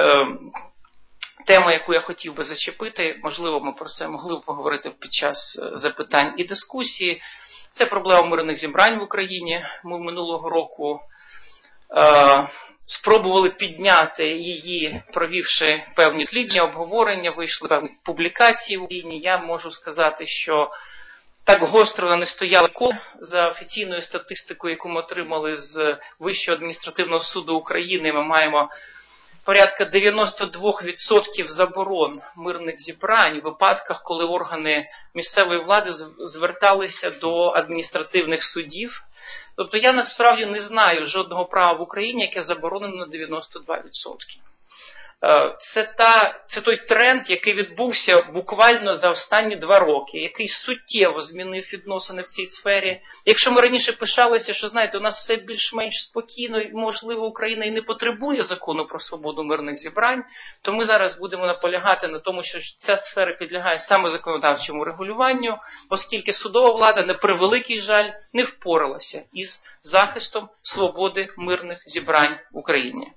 тема, яку я хотів би зачепити, можливо, ми про це могли б поговорити під час запитань і дискусії, це проблема мирних зібрань в Україні. Ми минулого року спробували підняти її, провівши певні дослідження, обговорення, вийшли певні публікації в Україні. Я можу сказати, що так гостро не стояли за офіційною статистикою, яку ми отримали з Вищого адміністративного суду України. Ми маємо порядка 92% заборон мирних зібрань у випадках, коли органи місцевої влади зверталися до адміністративних судів. Тобто я насправді не знаю жодного права в Україні, яке заборонено на 92%. Це той тренд, який відбувся буквально за останні 2 роки, який суттєво змінив відносини в цій сфері. Якщо ми раніше пишалися, що, знаєте, у нас все більш-менш спокійно, і, можливо, Україна і не потребує закону про свободу мирних зібрань, то ми зараз будемо наполягати на тому, що ця сфера підлягає саме законодавчому регулюванню, оскільки судова влада, на превеликий жаль, не впоралася із захистом свободи мирних зібрань в Україні.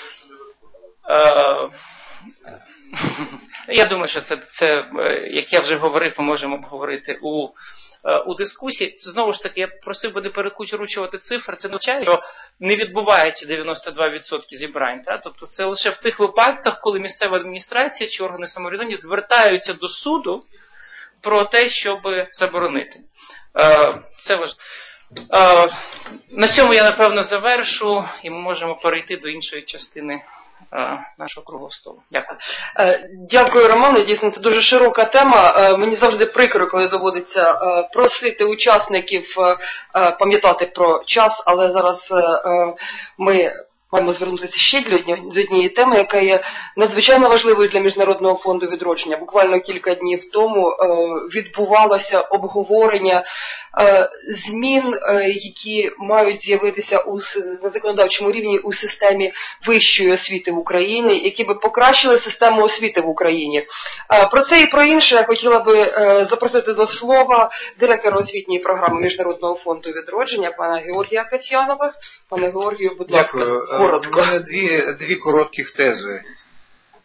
Я думаю, що це, як я вже говорив, ми можемо обговорити у дискусії. Знову ж таки, я просив би не перекручувати цифри. Це не означає, що не відбувається 92% зібрань. Тобто це лише в тих випадках, коли місцева адміністрація чи органи самоврядування звертаються до суду про те, щоб заборонити. Це важливо. На цьому я, напевно, завершу, і ми можемо перейти до іншої частини нашого круглого столу. Дякую. Дякую, Романе. Дійсно, це дуже широка тема. Мені завжди прикро, коли доводиться просити учасників пам'ятати про час, але зараз ми маємо звернутися ще до однієї теми, яка є надзвичайно важливою для Міжнародного фонду відродження. Буквально кілька днів тому відбувалося обговорення змін, які мають з'явитися на законодавчому рівні у системі вищої освіти в Україні, які би покращили систему освіти в Україні. Про це і про інше я хотіла би запросити до слова директора освітньої програми Міжнародного фонду відродження пана Георгія Касьянова. Пане Георгію, будь ласка, коротко. У мене дві коротких тези.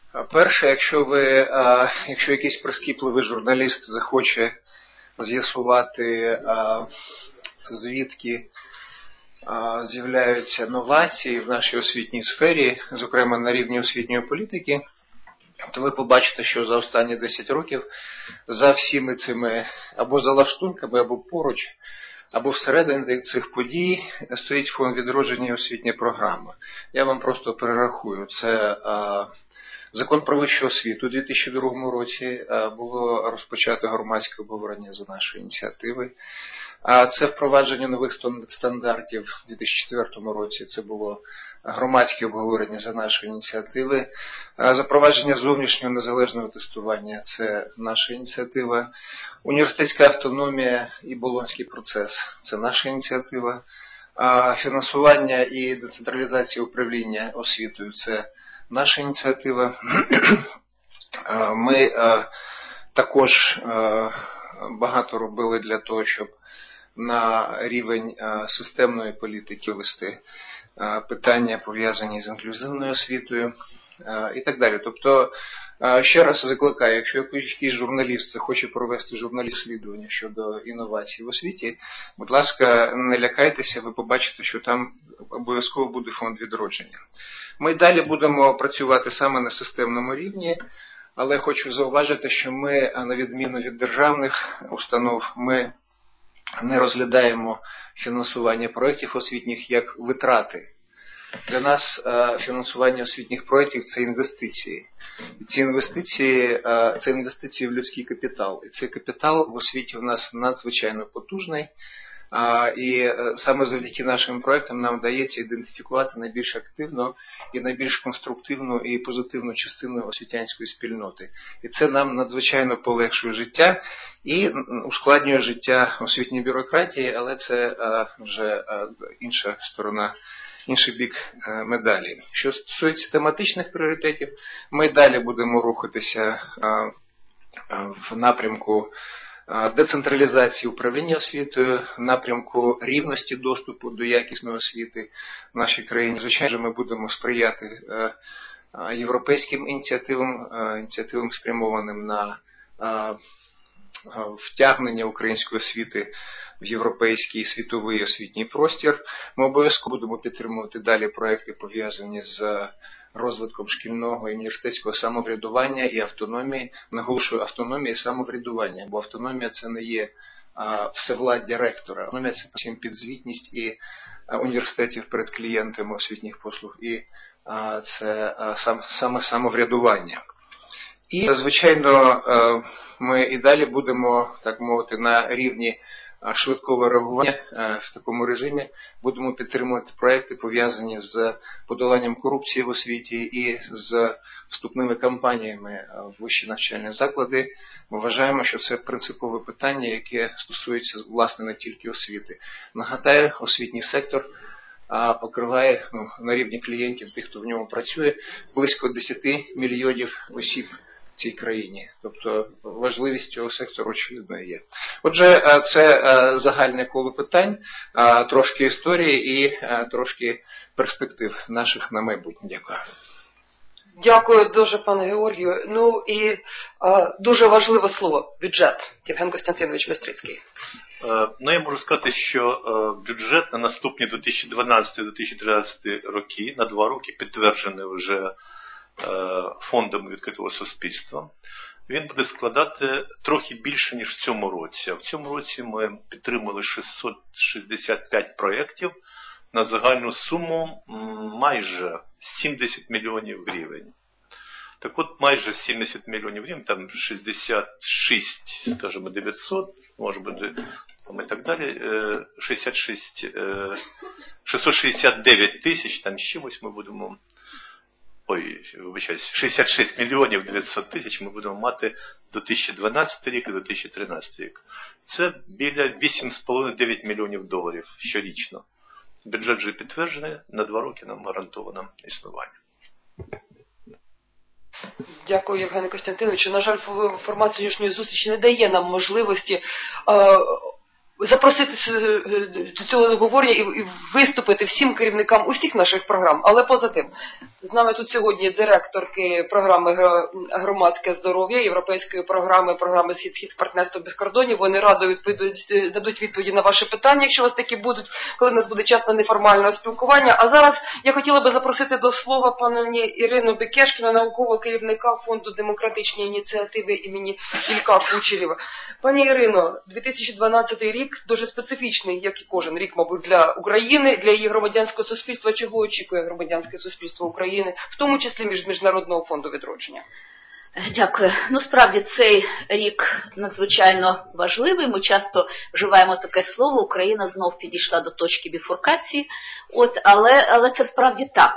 Перше, якщо якийсь прискіпливий журналіст захоче з'ясувати, звідки з'являються новації в нашій освітній сфері, зокрема на рівні освітньої політики, то ви побачите, що за останні 10 років за всіми цими або за лаштунками, або поруч, або всередині цих подій стоїть фонд відродження і освітня програма. Я вам просто перерахую. Це Закон про вищу освіту у 2002 році було розпочато громадське обговорення за нашої ініціативи. Це впровадження нових стандартів у 2004 році. Це було громадське обговорення за нашої ініціативи. Запровадження зовнішнього незалежного тестування – це наша ініціатива. Університетська автономія і Болонський процес – це наша ініціатива. Фінансування і децентралізація управління освітою – це наша ініціатива. Ми також багато робили для того, щоб на рівень системної політики вести питання, пов'язані з інклюзивною освітою і так далі. Тобто, ще раз закликаю, якщо якийсь журналіст захоче провести журналіст-слідування щодо інновацій в освіті, будь ласка, не лякайтеся, ви побачите, що там обов'язково буде фонд відродження. Ми далі будемо працювати саме на системному рівні, але хочу зауважити, що ми, на відміну від державних установ, ми не розглядаємо фінансування проєктів освітніх як витрати. Для нас фінансування освітніх проєктів – це інвестиції. І ці інвестиції – це інвестиції в людський капітал. І цей капітал в освіті в нас надзвичайно потужний. І саме завдяки нашим проєктам нам вдається ідентифікувати найбільш активну і найбільш конструктивну і позитивну частину освітянської спільноти. І це нам надзвичайно полегшує життя і ускладнює життя освітньої бюрократії, але це вже інша сторона, інший бік медалі. Що стосується тематичних пріоритетів, ми далі будемо рухатися в напрямку децентралізації управління освітою, напрямку рівності доступу до якісної освіти в нашій країні. Звичайно, ми будемо сприяти європейським ініціативам спрямованим на втягнення української освіти в європейський світовий освітній простір. Ми обов'язково будемо підтримувати далі проекти, пов'язані з розвитком шкільного і університетського самоврядування і автономії. Наголошую, автономії і самоврядування, бо автономія – це не є всевладдя ректора. Автономія – це потім підзвітність і університетів перед клієнтами освітніх послуг, і це саме самоврядування. І, звичайно, ми і далі будемо, так мовити, на рівні швидкого реагування в такому режимі, будемо підтримувати проекти, пов'язані з подоланням корупції в освіті і з вступними кампаніями в вищі навчальні заклади. Ми вважаємо, що це принципове питання, яке стосується, власне, не тільки освіти. Нагадаю, освітній сектор покриває на рівні клієнтів, тих, хто в ньому працює, близько 10 мільйонів осіб в цій країні. Тобто важливість цього сектору очевидно є. Отже, це загальне коло питань, трошки історії і трошки перспектив наших на майбутнє. Дякую. Дякую дуже, пане Георгію. Ну і дуже важливе слово – бюджет. Євген Костянтинович Бистрицький. Ну, я можу сказати, що бюджет на наступні 2012-2013 роки, на 2 роки, підтверджений вже фондом відкритого суспільства, він буде складати трохи більше, ніж в цьому році. А в цьому році ми підтримали 665 проєктів на загальну суму майже 70 мільйонів гривень. Так от майже 70 мільйонів гривень, там 66, скажімо, 900, може бути, там і так далі, 669 тисяч, там з чимось ми будемо, вибачаюсь, 66 мільйонів 900 тисяч ми будемо мати до 2012 рік і до 2013 рік. Це біля 8,5-9 мільйонів доларів щорічно. Бюджет вже підтверджений, на 2 роки нам гарантовано існування. Дякую, Євгене Костянтиновичу. На жаль, формат сьогоднішньої зустрічі не дає нам можливості запросити до цього обговорення і виступити всім керівникам усіх наших програм. Але поза тим, з нами тут сьогодні директорки програми «Громадське здоров'я», європейської програми «Схід партнерство без кордонів». Вони радо дадуть відповіді на ваші питання, якщо у вас такі будуть, коли в нас буде час на неформальне спілкування. А зараз я хотіла би запросити до слова пані Ірину Бекешкіну, наукового керівника Фонду демократичні ініціативи імені Ілька Кучерєва. Пані Ірино, 2012 рік дуже специфічний, як і кожен рік, мабуть, для України, для її громадянського суспільства. Чого очікує громадянське суспільство України, в тому числі Міжнародного фонду відродження? Дякую. Ну, справді, цей рік надзвичайно важливий. Ми часто вживаємо таке слово, Україна знов підійшла до точки біфуркації. Але це справді так.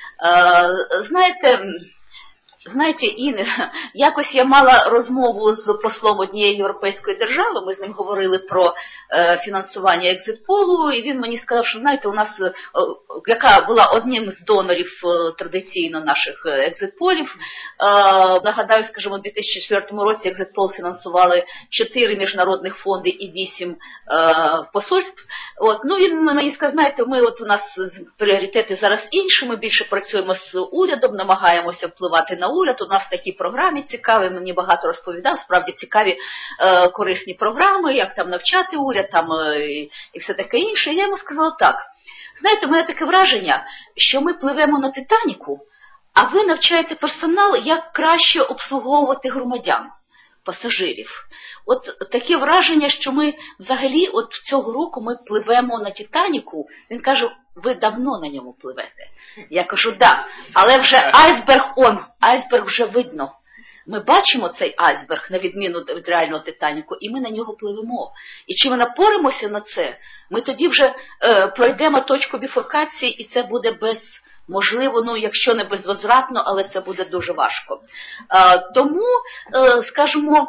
Знаєте, якось я мала розмову з послом однієї європейської держави, ми з ним говорили про фінансування екзитполу, і він мені сказав, що, знаєте, у нас, яка була одним з донорів традиційно наших екзитполів, нагадаю, скажімо, у 2004 році екзитпол фінансували 4 міжнародних фонди і 8 посольств. Ну, він мені сказав, знаєте, у нас пріоритети зараз інші, ми більше працюємо з урядом, намагаємося впливати на уряд, у нас такі програми цікаві, мені багато розповідав, справді цікаві корисні програми, як там навчати уряд, там і все таке інше. Я йому сказала так, знаєте, у мене таке враження, що ми пливемо на Титаніку, а ви навчаєте персонал, як краще обслуговувати громадян, пасажирів. Таке враження, що ми взагалі цього року ми пливемо на Титаніку. Він каже, ви давно на ньому пливете. Я кажу, да, але вже айсберг вже видно. Ми бачимо цей айсберг, на відміну від реального Титаніку, і ми на нього пливемо. І чи ми напоримося на це, ми тоді вже пройдемо точку біфуркації, і це буде можливо, якщо не безвозвратно, але це буде дуже важко. Тому, скажімо,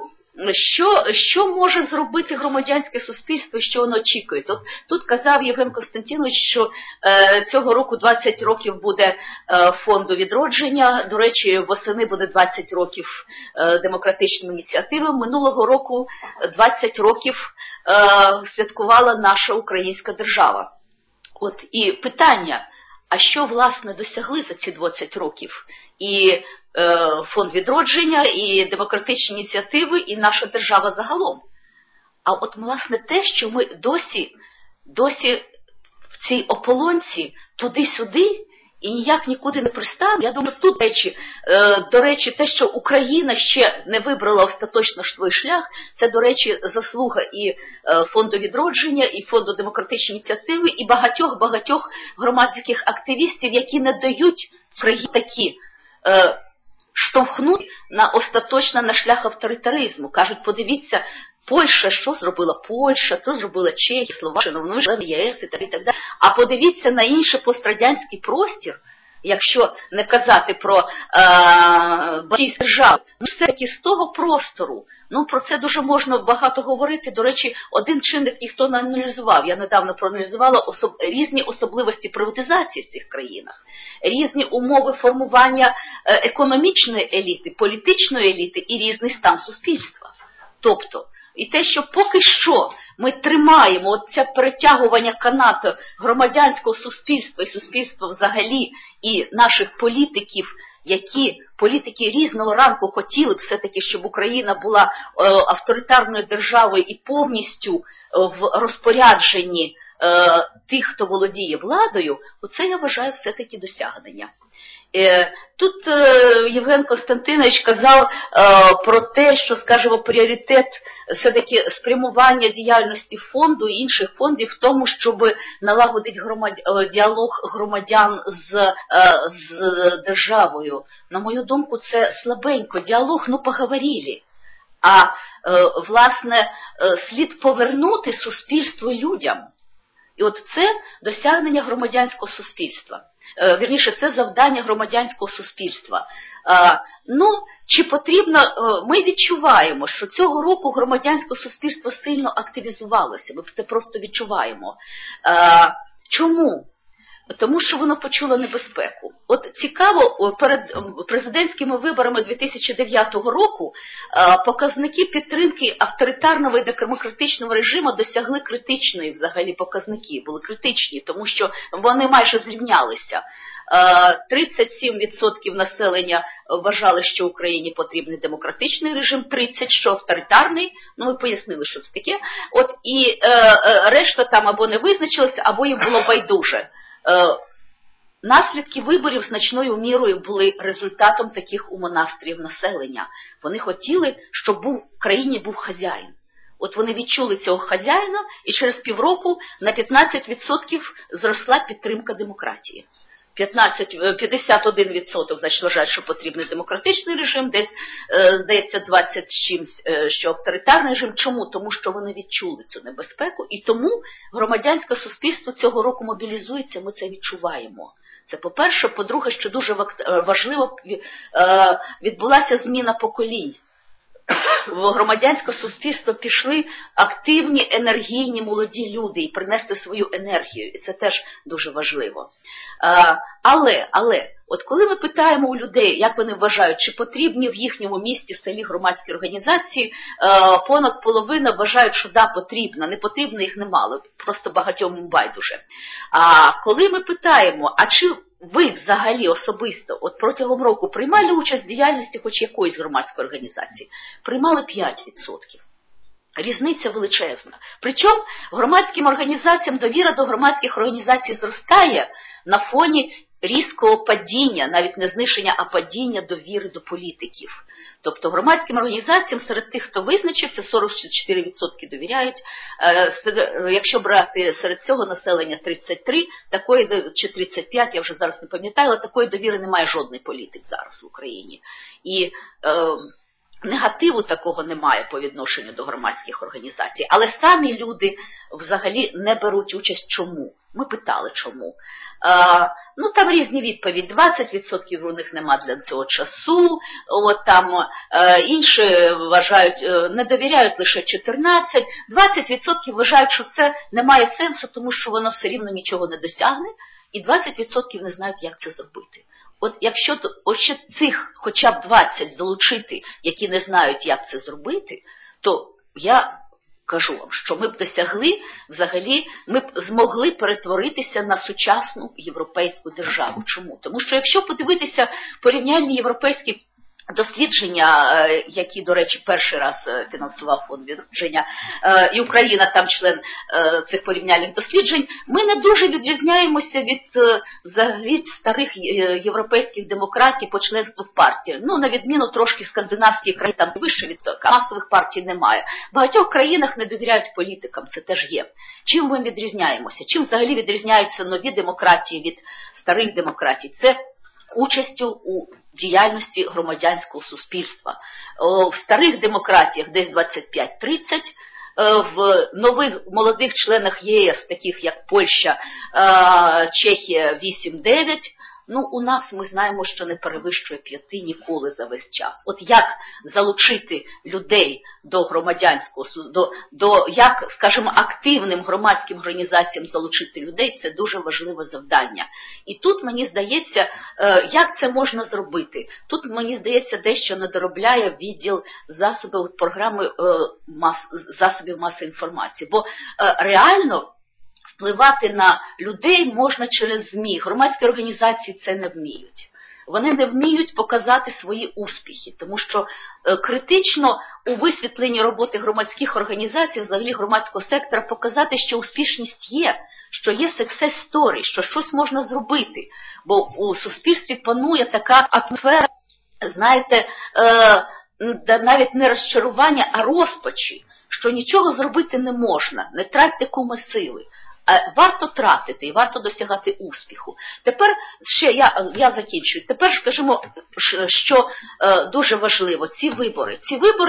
що може зробити громадянське суспільство, що воно очікує? Тут казав Євген Костянтинович, що цього року 20 років буде фонду відродження. До речі, восени буде 20 років демократичним ініціативам. Минулого року 20 років святкувала наша українська держава. І питання, а що, власне, досягли за ці 20 років? І фонд відродження, і демократичні ініціативи, і наша держава загалом. А власне, те, що ми досі в цій ополонці туди-сюди і ніяк нікуди не пристанемо. Я думаю, тут, до речі, те, що Україна ще не вибрала остаточно свій шлях, це, до речі, заслуга і фонду відродження, і фонду демократичної ініціативи, і багатьох громадських активістів, які не дають країни такі штовхнути остаточно на шлях авторитаризму. Кажуть, подивіться, Польща, що зробила Польща, що зробила Чехія, Словаччина, вони ж ЄС і так далі. А подивіться на інший пострадянський простір, якщо не казати про Балтійські держави. Все-таки з того простору, про це дуже можна багато говорити. До речі, один чинник ніхто не аналізував. Я недавно проаналізувала різні особливості приватизації в цих країнах, різні умови формування економічної еліти, політичної еліти і різний стан суспільства. Тобто, і те, що поки що ми тримаємо це перетягування канату громадянського суспільства і суспільства взагалі, і наших політиків, які політики різного ранку хотіли б все-таки, щоб Україна була авторитарною державою і повністю в розпорядженні тих, хто володіє владою, оце, я вважаю, все-таки досягнення. Тут Євген Костянтинович казав про те, що, скажімо, пріоритет все-таки спрямування діяльності фонду і інших фондів в тому, щоб налагодити діалог громадян з державою. На мою думку, це слабенько. Діалог, поговорили. А, власне, слід повернути суспільство людям. І це досягнення громадянського суспільства. Вірніше, це завдання громадянського суспільства. Чи потрібно, ми відчуваємо, що цього року громадянське суспільство сильно активізувалося, ми це просто відчуваємо. Чому? Тому що воно почуло небезпеку. От цікаво, перед президентськими виборами 2009 року показники підтримки авторитарного і демократичного режиму досягли критичної взагалі показники, були критичні, тому що вони майже зрівнялися. 37% населення вважали, що Україні потрібний демократичний режим, 30% що авторитарний, ну ми пояснили, що це таке, от і решта там або не визначилася, або їм було байдуже. Наслідки виборів значною мірою були результатом таких умонастроїв населення. Вони хотіли, щоб в країні був хазяїн. От вони відчули цього хазяїна, і через півроку на 15% зросла підтримка демократії. 51%, значить, вважають, що потрібний демократичний режим, десь, здається, 20 з чимсь, що авторитарний режим. Чому? Тому що вони відчули цю небезпеку, і тому громадянське суспільство цього року мобілізується, ми це відчуваємо. Це по-перше. По-друге, що дуже важливо, відбулася зміна поколінь. В громадянське суспільство пішли активні, енергійні, молоді люди і принесли свою енергію. І це теж дуже важливо. Але, от коли ми питаємо у людей, як вони вважають, чи потрібні в їхньому місті, селі громадські організації, понад половина вважають, що да, потрібно, не потрібно їх немало, просто багатьом байдуже. А коли ми питаємо, а чи ви взагалі особисто от протягом року приймали участь в діяльності хоч якоїсь громадської організації? Приймали 5%. Різниця величезна. Причому громадським організаціям довіра до громадських організацій зростає на фоні різкого падіння, навіть не зниження, а падіння довіри до політиків. Тобто громадським організаціям серед тих, хто визначився, 44% довіряють. Якщо брати серед цього населення 33, такої, чи 35, я вже зараз не пам'ятаю, але такої довіри немає жодний політик зараз в Україні. І негативу такого немає по відношенню до громадських організацій. Але самі люди взагалі не беруть участь. Чому? Ми питали, чому. Ну, там різні відповіді. 20% у них нема для цього часу, от там інші вважають, не довіряють лише 14%, 20% вважають, що це не має сенсу, тому що воно все рівно нічого не досягне, і 20% не знають, як це зробити. От якщо ще цих хоча б 20 залучити, які не знають, як це зробити, то я кажу вам, що ми б досягли, взагалі, ми б змогли перетворитися на сучасну європейську державу. Чому? Тому що якщо подивитися порівняльні європейські дослідження, які, до речі, перший раз фінансував фонд відродження, і Україна там член цих порівняльних досліджень, ми не дуже відрізняємося від взагалі старих європейських демократій по членству в партії. Ну, на відміну трошки скандинавських країн, там вище відсоток, а масових партій немає. В багатьох країнах не довіряють політикам, це теж є. Чим ми відрізняємося? Чим взагалі відрізняються нові демократії від старих демократій? Це участю у діяльності громадянського суспільства. В старих демократіях десь 25-30, в нових молодих членах ЄС, таких як Польща, Чехія 8-9, ну, у нас ми знаємо, що не перевищує 5 ніколи за весь час. От як залучити людей до громадянського, як, скажімо, активним громадським організаціям залучити людей, це дуже важливе завдання. І тут, мені здається, як це можна зробити? Тут, мені здається, дещо недоробляє відділ засобів програми засобів масової інформації. Бо реально впливати на людей можна через ЗМІ. Громадські організації це не вміють. Вони не вміють показати свої успіхи, тому що критично у висвітленні роботи громадських організацій, взагалі громадського сектора, показати, що успішність є, що є success story, що щось можна зробити. Бо у суспільстві панує така атмосфера, знаєте, навіть не розчарування, а розпачі, що нічого зробити не можна, не тратьте куми сили. Варто тратити і варто досягати успіху. Тепер ще я закінчую. Тепер скажімо, що дуже важливо, ці вибори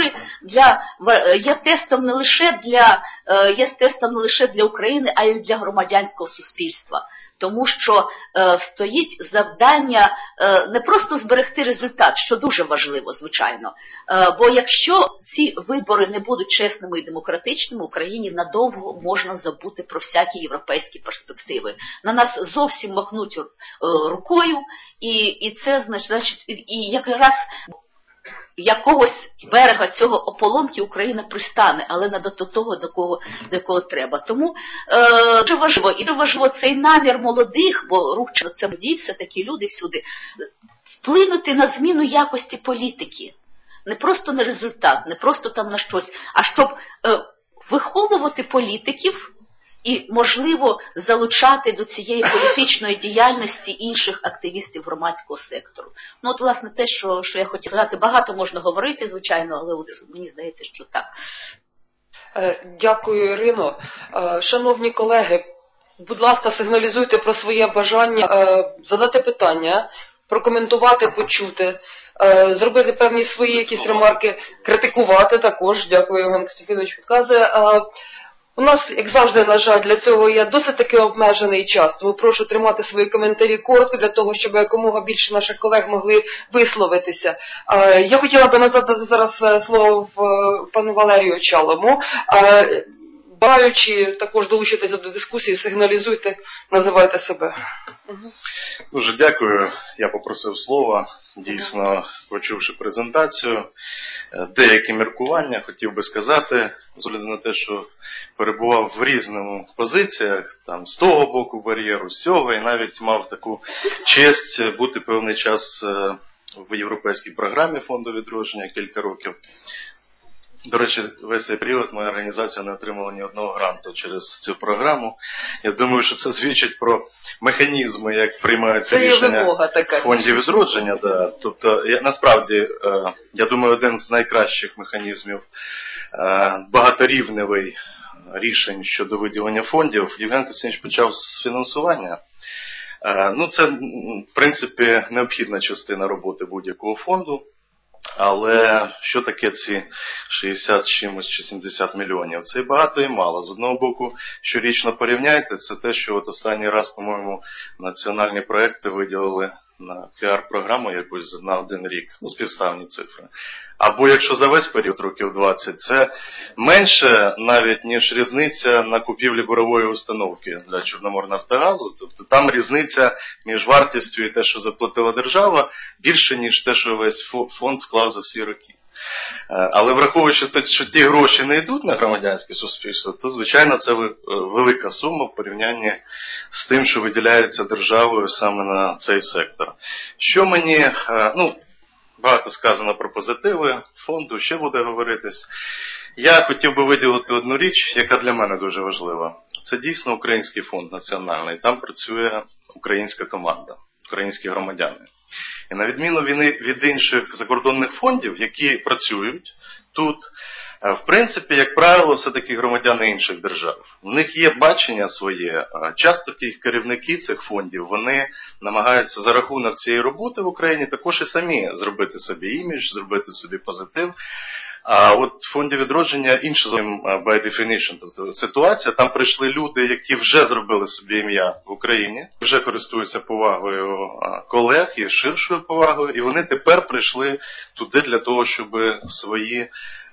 є тестом не лише для України, а й для громадянського суспільства. тому що стоїть завдання не просто зберегти результат, що дуже важливо, звичайно. Бо якщо ці вибори не будуть чесними і демократичними, Україні надовго можна забути про всякі європейські перспективи. На нас зовсім махнуть рукою, і це значить, і якраз якогось берега цього ополонки Україна пристане, але не до того, до якого треба. Тому дуже важливо, і дуже важливо цей намір молодих, бо рух на цьому дівся, такі люди всюди, вплинути на зміну якості політики. Не просто на результат, не просто там на щось, а щоб виховувати політиків і, можливо, залучати до цієї політичної діяльності інших активістів громадського сектору. Ну, от, власне, те, що я хотіла сказати, багато можна говорити, звичайно, але от мені здається, що так. Дякую, Ірино. Шановні колеги, будь ласка, сигналізуйте про своє бажання задати питання, прокоментувати, почути, зробити певні свої якісь ремарки, критикувати також. Дякую, Євген Костянтинович підказує. У нас, як завжди, на жаль, для цього є досить таки обмежений час, тому прошу тримати свої коментарі коротко, для того, щоб якомога більше наших колег могли висловитися. Я хотіла би надати зараз слово пану Валерію Чалому. Бажаючи також долучитися до дискусії, сигналізуйте, називайте себе. Дуже дякую. Я попросив слова. Дійсно, почувши презентацію, деякі міркування хотів би сказати, з огляду на те, що перебував в різних позиціях, там з того боку бар'єру, з цього, і навіть мав таку честь бути певний час в європейській програмі Фонду відродження кілька років. До речі, весь цей період моя організація не отримала ні одного гранту через цю програму. Я думаю, що це свідчить про механізми, як приймаються рішення в Фонді відродження. Да. Тобто, насправді, я думаю, один з найкращих механізмів багаторівневий рішень щодо виділення фондів. Євген Костянтинович почав з фінансування. Це, в принципі, необхідна частина роботи будь-якого фонду. Але що таке ці 60 з чимось чи 70 мільйонів? Це і багато, і мало. З одного боку, щорічно порівняйте, це те, що от останній раз, по-моєму, національні проекти виділили на піар-програму якусь на один рік. Співставні цифри. Або якщо за весь період років 20, це менше навіть, ніж різниця на купівлі бурової установки для Чорноморнафтогазу. Тобто там різниця між вартістю і те, що заплатила держава, більше, ніж те, що весь фонд вклав за всі роки. Але враховуючи, що ті гроші не йдуть на громадянське суспільство, то, звичайно, це велика сума в порівнянні з тим, що виділяється державою саме на цей сектор. Що мені, багато сказано про позитиви фонду, ще буде говоритись. Я хотів би виділити одну річ, яка для мене дуже важлива. Це дійсно український фонд національний. Там працює українська команда, українські громадяни. І на відміну від інших закордонних фондів, які працюють тут, в принципі, як правило, все-таки громадяни інших держав. У них є бачення своє. Часто керівники цих фондів, вони намагаються за рахунок цієї роботи в Україні також і самі зробити собі імідж, зробити собі позитив. А от в Фонді відродження інша by definition, тобто ситуація, там прийшли люди, які вже зробили собі ім'я в Україні, вже користуються повагою колег і ширшою повагою, і вони тепер прийшли туди для того, щоб свої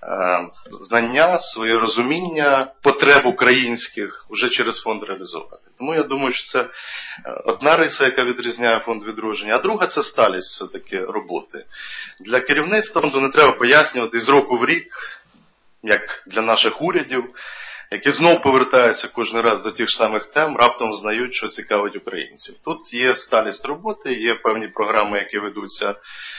знання, своє розуміння потреб українських вже через фонд реалізувати. Тому я думаю, що це одна риса, яка відрізняє фонд відродження, а друга – це сталість все-таки роботи. Для керівництва фонду не треба пояснювати з року в рік, як для наших урядів, які знов повертаються кожен раз до тих самих тем, раптом знають, що цікавить українців. Тут є сталість роботи, є певні програми, які ведуться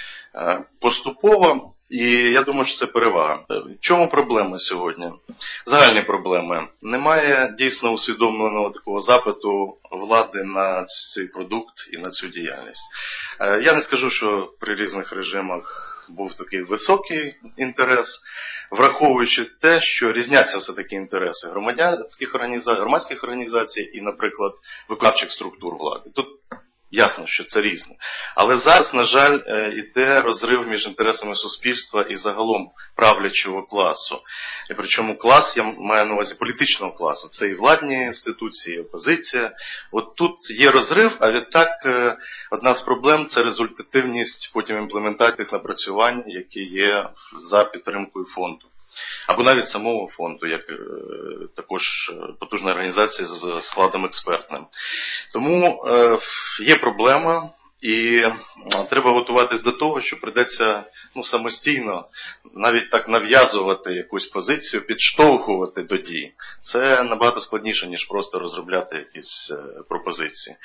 поступово, і я думаю, що це перевага. В чому проблема сьогодні? Загальні проблеми. Немає дійсно усвідомленого такого запиту влади на цей продукт і на цю діяльність. Я не скажу, що при різних режимах був такий високий інтерес, враховуючи те, що різняться все-таки інтереси громадських організацій і, наприклад, виконавчих структур влади. Тут Ясно, що це різне. Але зараз, на жаль, іде розрив між інтересами суспільства і загалом правлячого класу. І причому клас, я маю на увазі політичного класу, це і владні інституції, і опозиція. От тут є розрив, а відтак одна з проблем – це результативність потім імплементації тих напрацювань, які є за підтримкою фонду. Або навіть самого фонду, як також потужна організація з складом експертним. Тому є проблема, і треба готуватись до того, що прийдеться самостійно навіть так нав'язувати якусь позицію, підштовхувати до дій. Це набагато складніше, ніж просто розробляти якісь пропозиції.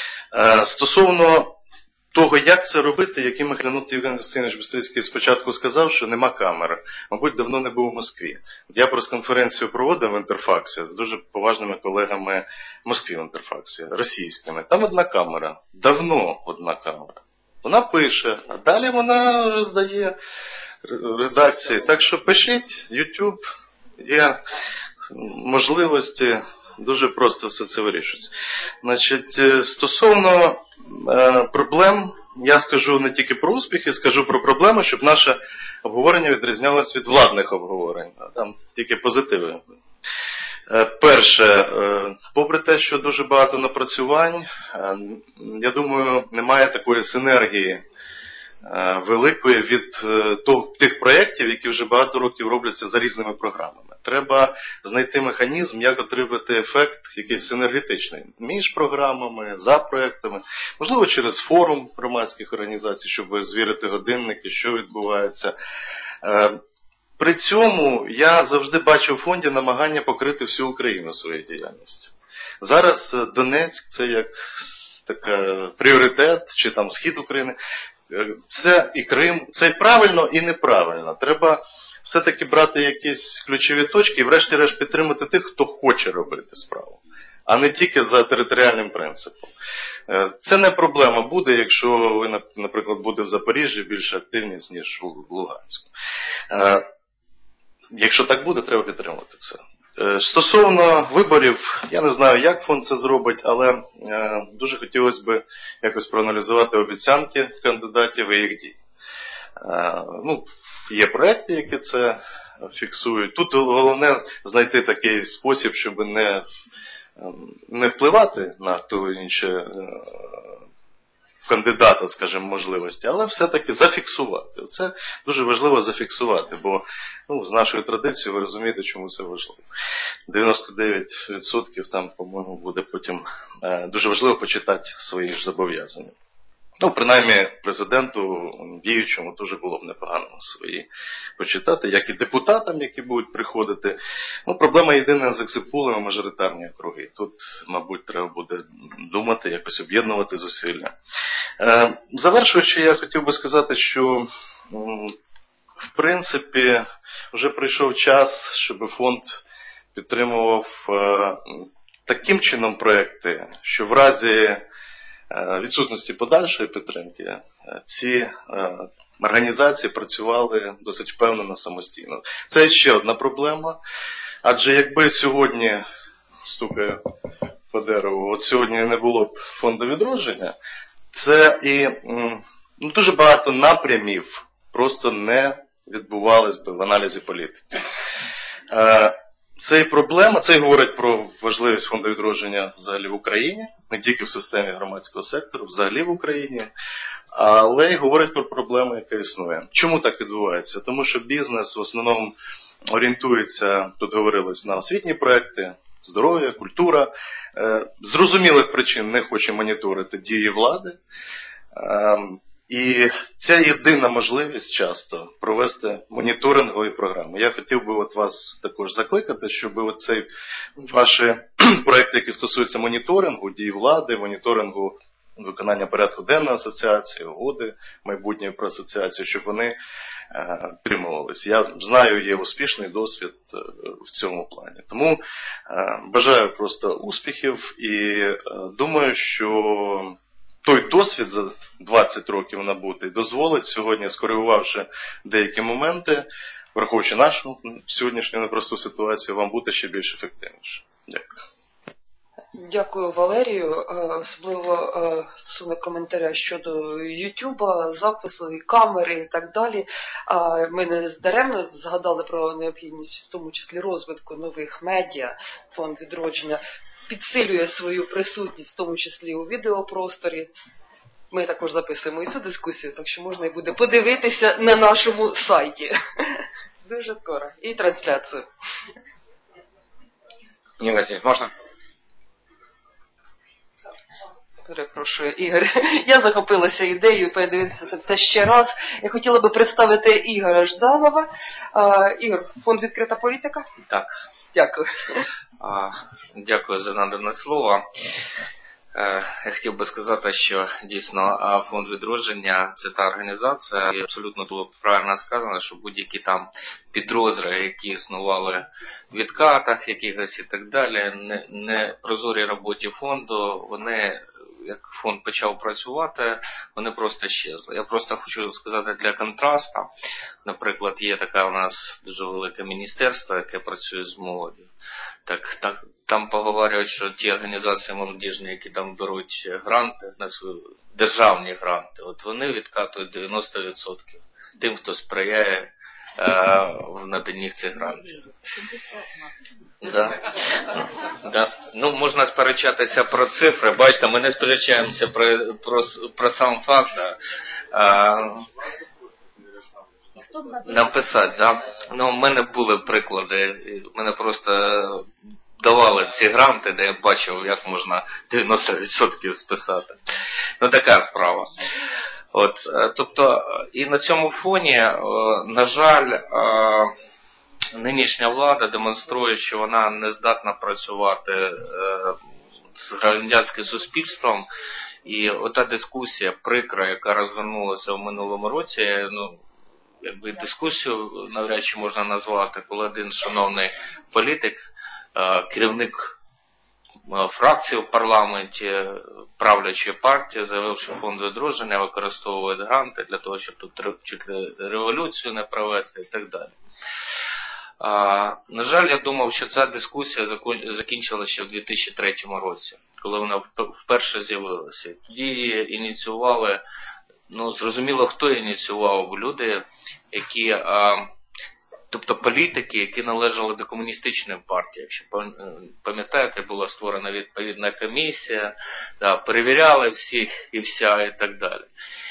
Стосовно того, як це робити, якими глянути Євген Костянтинович Бистрицький спочатку сказав, що нема камери. Мабуть, давно не був у Москві. Я прес-конференцію проводив в Інтерфаксі з дуже поважними колегами в Москві в Інтерфаксі, російськими. Там одна камера, давно одна камера. Вона пише, а далі вона роздає редакції. Так що пишіть, YouTube, є можливості. Дуже просто все це вирішується. Значить, стосовно проблем, я скажу не тільки про успіхи, скажу про проблеми, щоб наше обговорення відрізнялося від владних обговорень. Там тільки позитиви. Перше, попри те, що дуже багато напрацювань, я думаю, немає такої синергії великої від тих проєктів, які вже багато років робляться за різними програмами. Треба знайти механізм, як отримати ефект якийсь синергетичний між програмами, за проєктами, можливо, через форум громадських організацій, щоб звірити годинники, що відбувається. При цьому я завжди бачу в фонді намагання покрити всю Україну своєю діяльністю. Зараз Донецьк – це як пріоритет, чи там схід України. Це і Крим, це і правильно, і неправильно. Треба все-таки брати якісь ключові точки і врешті-решт підтримати тих, хто хоче робити справу, а не тільки за територіальним принципом. Це не проблема буде, якщо ви, наприклад, буде в Запоріжжі більша активність, ніж у Луганську. Якщо так буде, треба підтримувати це. Стосовно виборів, я не знаю, як фонд це зробить, але дуже хотілося б якось проаналізувати обіцянки кандидатів і їх дій. Є проекти, які це фіксують. Тут головне знайти такий спосіб, щоб не впливати на ту інше кандидата, скажімо, можливості, але все-таки зафіксувати. Це дуже важливо зафіксувати, бо з нашою традицією ви розумієте, чому це важливо. 99% там, по-моєму, буде потім дуже важливо почитати свої ж зобов'язання. Принаймні, президенту діючому дуже було б непогано свої почитати, як і депутатам, які будуть приходити. Проблема єдина з екзитполами мажоритарні округи. Тут, мабуть, треба буде думати, якось об'єднувати зусилля. Завершуючи, я хотів би сказати, що, в принципі, вже прийшов час, щоб фонд підтримував таким чином проекти, що в разі відсутності подальшої підтримки ці організації працювали досить впевнено самостійно. Це ще одна проблема, адже якби сьогодні, стукаю по дереву, сьогодні не було б фонду відродження, це і дуже багато напрямів просто не відбувалось би в аналізі політики. Це і проблема, це і говорить про важливість фонду відродження взагалі в Україні, не тільки в системі громадського сектору, взагалі в Україні, але й говорить про проблему, яка існує. Чому так відбувається? Тому що бізнес в основному орієнтується, тут говорилось, на освітні проекти, здоров'я, культура. З зрозумілих причин не хоче моніторити дії влади. І це єдина можливість часто провести моніторингові програми. Я хотів би вас також закликати, щоб цей ваші проекти, які стосуються моніторингу, дій влади, моніторингу виконання порядку денного асоціації, угоди майбутньої про асоціацію, щоб вони підтримувалися. Я знаю, є успішний досвід в цьому плані. Тому бажаю просто успіхів і думаю, що той досвід за 20 років набутий дозволить сьогодні, скоригувавши деякі моменти, враховуючи нашу сьогоднішню непросту ситуацію, вам бути ще більш ефективніше. Дякую. Дякую Валерію, особливо стосовно коментаря щодо Ютуба, запису і камери і так далі. Ми не даремно згадали про необхідність, в тому числі розвитку нових медіа. Фонд «Відродження» підсилює свою присутність, в тому числі у відеопросторі. Ми також записуємо і цю дискусію, так що можна і буде подивитися на нашому сайті. Дуже скоро. І трансляцію. Ігор Васильович, можна? Перепрошую, Ігор. Я захопилася ідеєю передивитися це все ще раз. Я хотіла би представити Ігоря Жданова. Ігор, фонд «Відкрита політика»? Так. Дякую. Дякую за надане слово. Я хотів би сказати, що дійсно фонд «Відродження» – це та організація, і абсолютно було правильно сказано, що будь-які там підрозділи, які існували в відкатах якихось і так далі, не прозорій роботі фонду, вони, як фонд почав працювати, вони просто щезли. Я просто хочу сказати для контрасту, наприклад, є таке у нас дуже велике міністерство, яке працює з молоддю. Так, там поговорюють, що ті організації молодіжні, які там беруть гранти, державні гранти, от вони відкатують 90% тим, хто сприяє в наданні цих грантів. Да. Ну, можна сперечатися про цифри. Бачите, ми не сперечаємося про сам факт. Написати, да. Ну, в мене були приклади. Мене просто давали ці гранти, де я бачив, як можна 90% списати. Ну, така справа. От, тобто, і на цьому фоні, на жаль, нинішня влада демонструє, що вона не здатна працювати з громадянським суспільством. І ота дискусія прикра, яка розвернулася в минулому році, ну, якби дискусію навряд чи можна назвати, коли один шановний політик, керівник фракції в парламенті правлячої партії заявив, що фонд «Відродження» використовує гранти для того, щоб тут революцію не провести і так далі. На жаль, я думав, що ця дискусія закінчилася ще в 2003 році, коли вона вперше з'явилася. Тоді її ініціювали, ну, зрозуміло, хто ініціював, люди, які, тобто політики, які належали до комуністичної партії. Якщо пам'ятаєте, була створена відповідна комісія, да, перевіряли всіх і вся і так далі.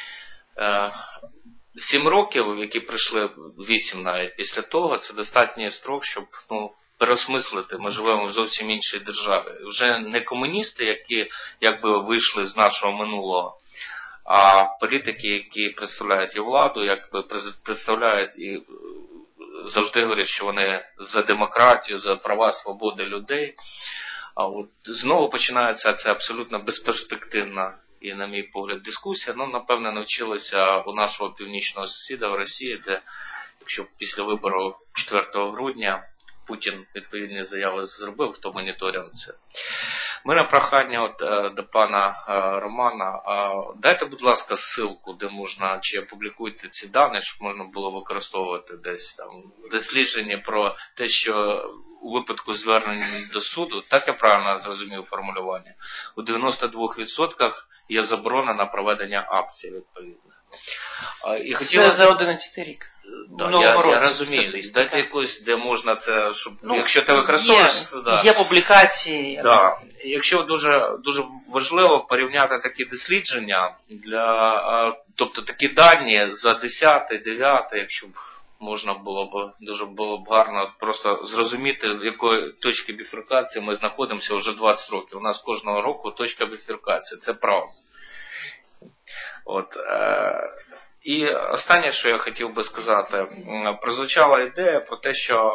7 років, які прийшли, 8 навіть після того, це достатній строк, щоб, ну, переосмислити, ми живемо в зовсім іншій державі. Вже не комуністи, які якби вийшли з нашого минулого, а політики, які представляють і владу, якби представляють і завжди говорять, що вони за демократію, за права, свободи людей. А от знову починається ця абсолютно безперспективна і, на мій погляд, дискусія. Ну, напевно, навчилися у нашого північного сусіда в Росії, де, якщо після вибору 4 грудня Путін відповідні заяви зробив, хто моніторив це. У мене прохання до пана Романа. Дайте, будь ласка, ссылку, де можна, чи опублікуйте ці дані, щоб можна було використовувати десь там дослідження про те, що у випадку звернення до суду, так я правильно зрозумів формулювання, у 92% є заборона на проведення акцій відповідно. Це за 11 рік. Да, я розумію. Дайте якось, де можна це, щоб, ну, якщо ти використовуєш... Є публікації. Да. Якщо дуже важливо порівняти такі дослідження, тобто такі дані за 10, 9, якщо б можна було б, дуже було б гарно просто зрозуміти, в якої точки біфуркації ми знаходимося вже 20 років. У нас кожного року точка біфуркації, це правда. От, і останнє, що я хотів би сказати, прозвучала ідея про те, що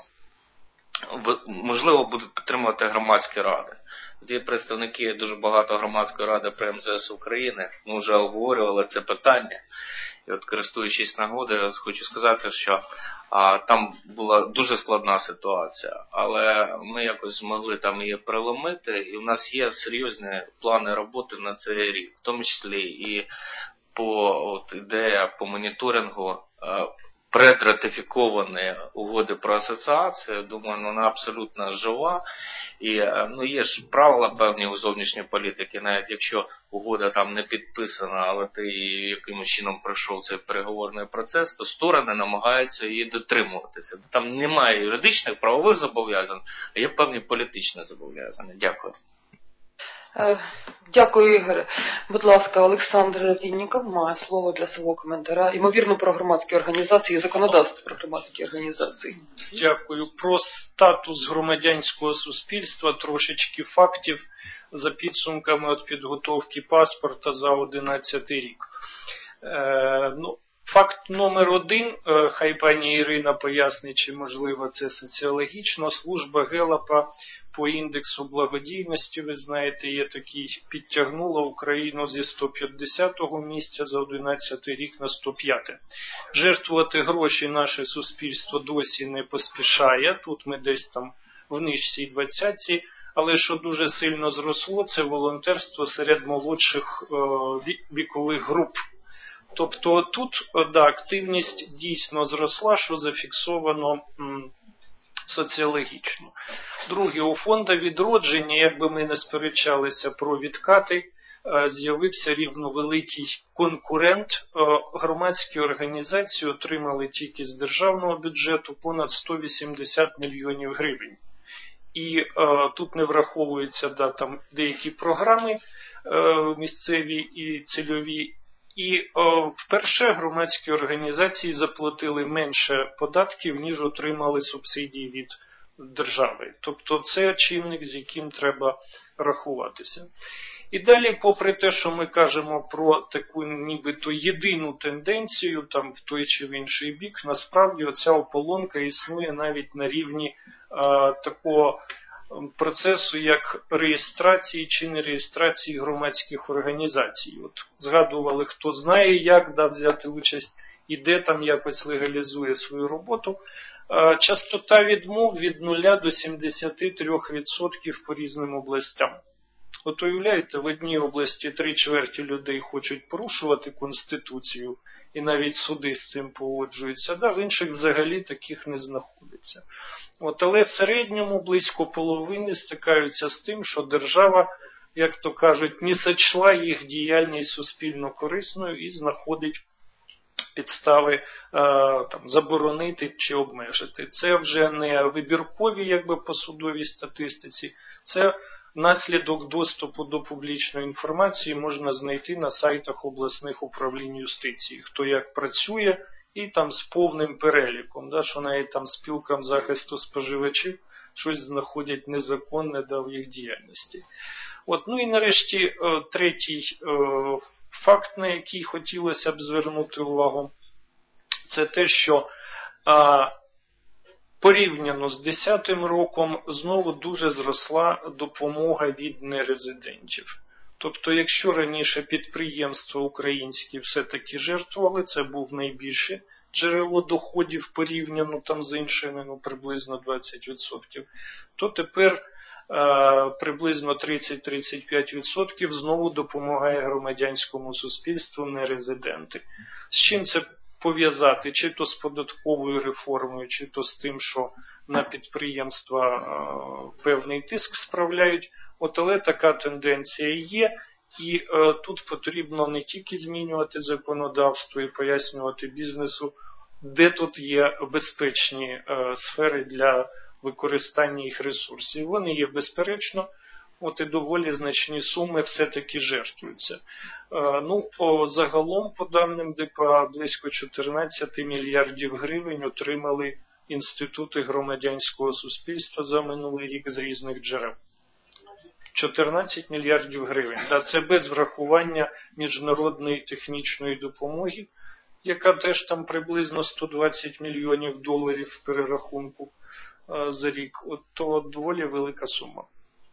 можливо будуть підтримувати громадські ради. Є представники дуже багато громадської ради при МЗС України, ми вже обговорювали це питання. І от, користуючись нагодою, я хочу сказати, що там була дуже складна ситуація, але ми якось змогли там її переломити, і в нас є серйозні плани роботи на цей рік, в тому числі і ідея по моніторингу предратифіковані угоди про асоціацію. Думаю, вона абсолютно жива. І є ж правила певні у зовнішньої політики, навіть якщо угода там не підписана, але ти якимось чином пройшов цей переговорний процес, то сторони намагаються її дотримуватися. Там немає юридичних, правових зобов'язань, а є певні політичні зобов'язання. Дякую. Дякую, Ігоре. Будь ласка, Олександр Вінніков має слово для свого коментаря. Ймовірно, про громадські організації і законодавство про громадські організації. Дякую. Про статус громадянського суспільства, трошечки фактів за підсумками від підготовки паспорта за 2011 рік. Факт номер 1, хай пані Ірина пояснить, чи можливо це соціологічно, служба Гелапа по індексу благодійності, ви знаєте, є такий, підтягнула Україну зі 150-го місця за 2011 рік на 105-те. Жертвувати гроші наше суспільство досі не поспішає, тут ми десь там в нижчій 20-ці, але що дуже сильно зросло, це волонтерство серед молодших вікових груп. Тобто тут активність дійсно зросла, що зафіксовано соціологічно. Друге, у фонду відродження, якби ми не сперечалися про відкати, з'явився рівновеликий конкурент. Громадські організації отримали тільки з державного бюджету понад 180 мільйонів гривень. І тут не враховуються там деякі програми місцеві і цільові. І вперше громадські організації заплатили менше податків, ніж отримали субсидії від держави. Тобто це чинник, з яким треба рахуватися. І далі, попри те, що ми кажемо про таку нібито єдину тенденцію, там в той чи в інший бік, насправді оця ополонка існує навіть на рівні такого процесу, як реєстрації чи не реєстрації громадських організацій. От згадували, хто знає, як взяти участь і де там якось легалізує свою роботу. Частота відмов від 0 до 73% по різним областям. От уявляєте, в одній області 3/4 людей хочуть порушувати Конституцію, і навіть суди з цим погоджуються, в інших взагалі таких не знаходиться. Але в середньому близько половини стикаються з тим, що держава, як то кажуть, не сочла їх діяльність суспільно корисною і знаходить підстави заборонити чи обмежити. Це вже не вибіркові по судовій статистиці, це наслідок доступу до публічної інформації можна знайти на сайтах обласних управлінь юстиції, хто як працює, і там з повним переліком, що навіть там спілкам захисту споживачів щось знаходять незаконне в їх діяльності. І нарешті третій факт, на який хотілося б звернути увагу, це те, що порівняно з 2010 роком знову дуже зросла допомога від нерезидентів. Тобто, якщо раніше підприємства українські все-таки жертвували, це був найбільше джерело доходів порівняно з іншими, приблизно 20%, то тепер приблизно 30-35% знову допомагає громадянському суспільству нерезиденти. З чим це пов'язати? Чи то з податковою реформою, чи то з тим, що на підприємства певний тиск справляють. Але така тенденція є. І тут потрібно не тільки змінювати законодавство і пояснювати бізнесу, де тут є безпечні сфери для використання їх ресурсів. Вони є безперечно, і доволі значні суми все-таки жертвуються. Загалом, по даним ДПА, близько 14 мільярдів гривень отримали інститути громадянського суспільства за минулий рік з різних джерел. 14 мільярдів гривень. Це без врахування міжнародної технічної допомоги, яка теж там приблизно 120 мільйонів доларів в перерахунку за рік. То доволі велика сума.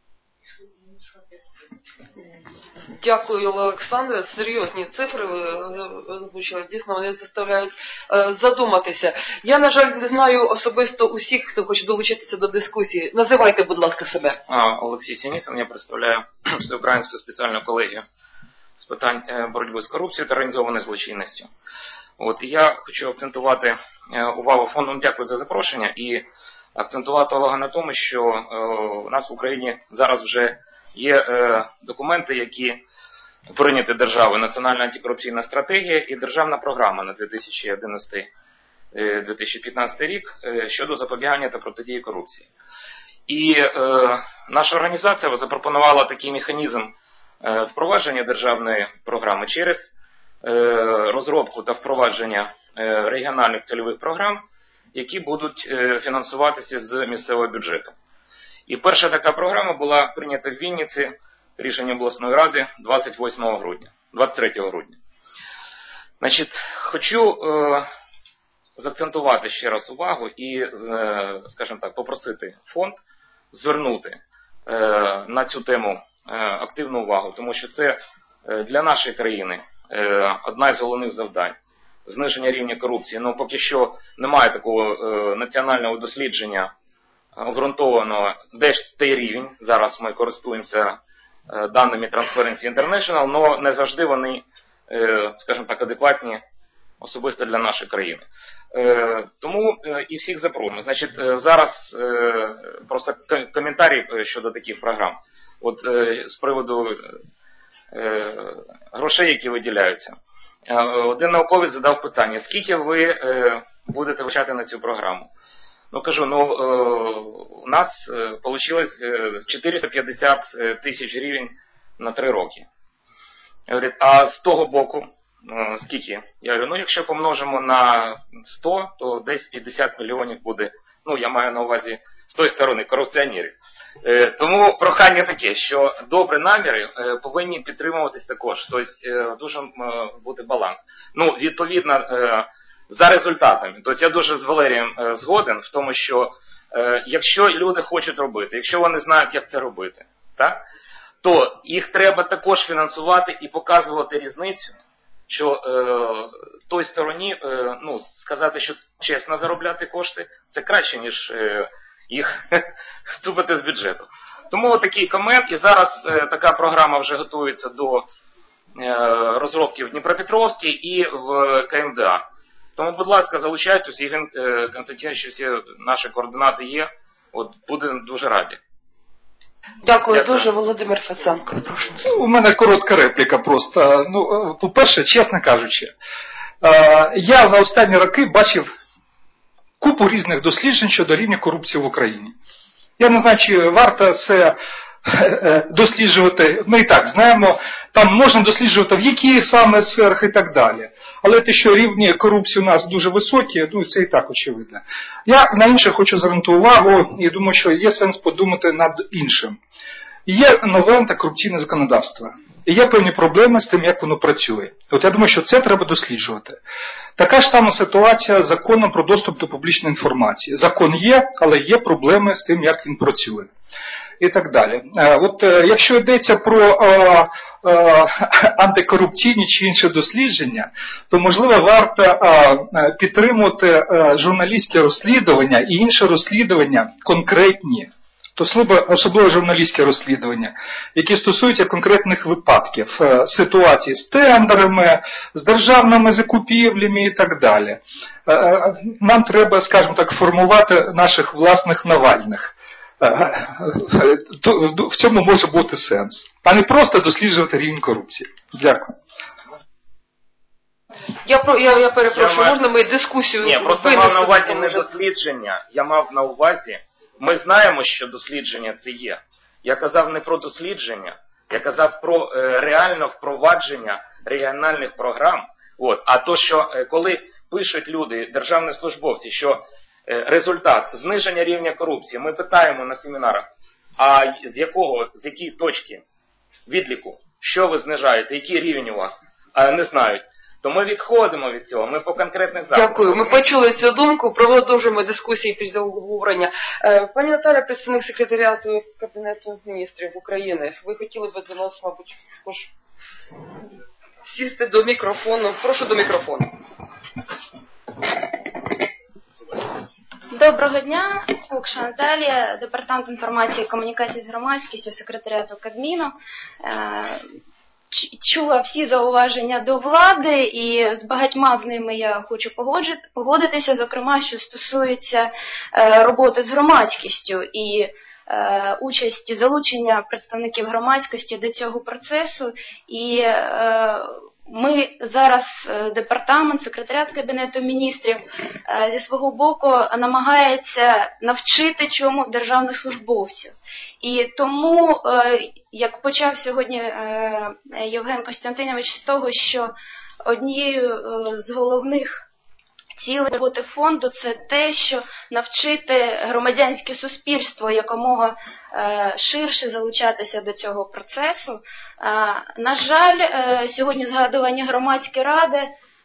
Дякую, Олександре. Серйозні цифри ви озвучили. Дійсно, вони заставляють задуматися. Я, на жаль, не знаю особисто усіх, хто хоче долучитися до дискусії. Називайте, будь ласка, себе. Олексій Сініцин, я представляю Всеукраїнську спеціальну колегію з питань боротьби з корупцією та організованою злочинністю. І я хочу акцентувати увагу фонду, дякую за запрошення, і акцентувати увагу на тому, що у нас в Україні зараз вже є документи, які прийняті державою: Національна антикорупційна стратегія і державна програма на 2011-2015 рік щодо запобігання та протидії корупції. І наша організація запропонувала такий механізм впровадження державної програми через розробку та впровадження регіональних цільових програм, які будуть фінансуватися з місцевого бюджету. І перша така програма була прийнята в Вінниці рішенням обласної ради 23 грудня. Значить, хочу заакцентувати ще раз увагу і, скажімо так, попросити фонд звернути на цю тему активну увагу, тому що це для нашої країни одна із головних завдань – зниження рівня корупції. Ну, поки що немає такого національного дослідження обґрунтованого, де ж той рівень. Зараз ми користуємося даними Transparency International, але не завжди вони, скажімо так, адекватні особисто для нашої країни. Тому і всіх запрошуємо. Значить, зараз просто коментарі щодо таких програм. От з приводу грошей, які виділяються. Один науковець задав питання: скільки ви будете витрачати на цю програму? Ну, кажу, у нас вийшло 450 тисяч гривень на 3 роки. Говорить, а з того боку скільки? Я говорю, якщо помножимо на 100, то десь 50 мільйонів буде, я маю на увазі з тої сторони корупціонерів. Тому прохання таке, що добрі наміри повинні підтримуватись також, тобто дуже бути баланс. Відповідно, за результатами. Тобто я дуже з Валерієм згоден в тому, що якщо люди хочуть робити, якщо вони знають, як це робити, так, то їх треба також фінансувати і показувати різницю, що той стороні, сказати, що чесно заробляти кошти, це краще, ніж їх цупити з бюджету. Тому такий комент, і зараз така програма вже готується до розробки в Дніпропетровській і в КМДА. Тому, будь ласка, залучайтесь, Євген Константинович, всі наші координати є, будемо дуже раді. Дякую дуже, Володимир Фесенко. Прошу. У мене коротка репліка просто. По-перше, чесно кажучи, я за останні роки бачив купу різних досліджень щодо рівня корупції в Україні. Я не знаю, чи варто це досліджувати. Ми і так знаємо, там можна досліджувати в яких саме сферах і так далі. Але те, що рівні корупції у нас дуже високі, це і так очевидно. Я на інше хочу звернути увагу і думаю, що є сенс подумати над іншим. Є нове антикорупційне законодавство. І є певні проблеми з тим, як воно працює. Я думаю, що це треба досліджувати. Така ж сама ситуація з законом про доступ до публічної інформації. Закон є, але є проблеми з тим, як він працює. І так далі. Якщо йдеться про антикорупційні чи інші дослідження, то, можливо, варто підтримувати журналістське розслідування і інші розслідування конкретні, особливо журналістське розслідування, які стосуються конкретних випадків, ситуацій з тендерами, з державними закупівлями і так далі. Нам треба, скажімо так, формувати наших власних Навальних. В цьому може бути сенс, а не просто досліджувати рівень корупції. Дякую. Я перепрошую, можна ми дискусію? Ні, просто мав на увазі не дослідження, я мав на увазі, ми знаємо, що дослідження це є. Я казав не про дослідження, я казав про реальне впровадження регіональних програм. А то, що коли пишуть люди, державні службовці, що результат зниження рівня корупції, ми питаємо на семінарах, а з якої точки відліку, що ви знижаєте, який рівень у вас, не знають. То ми відходимо від цього, ми по конкретних заходах. Дякую, ми почули цю думку, продовжуємо дискусії після обговорення. Пані Наталя, представник секретаріату Кабінету міністрів України, ви хотіли б до нас, мабуть, також сісти до мікрофону. Прошу до мікрофону. Доброго дня, Фукша Наталія, Департамент інформації і комунікації з громадськістю, секретаріату Кабміну. чула всі зауваження до влади, і з багатьма з ними я хочу погодитися, зокрема, що стосується роботи з громадськістю і участі, залучення представників громадськості до цього процесу. І ми зараз, департамент, секретаріат Кабінету міністрів, зі свого боку намагається навчити чому державних службовців. І тому, як почав сьогодні Євген Костянтинович з того, що однією з головних цілей роботи фонду – це те, що навчити громадянське суспільство якомога ширше залучатися до цього процесу. На жаль, сьогодні згадувані громадські ради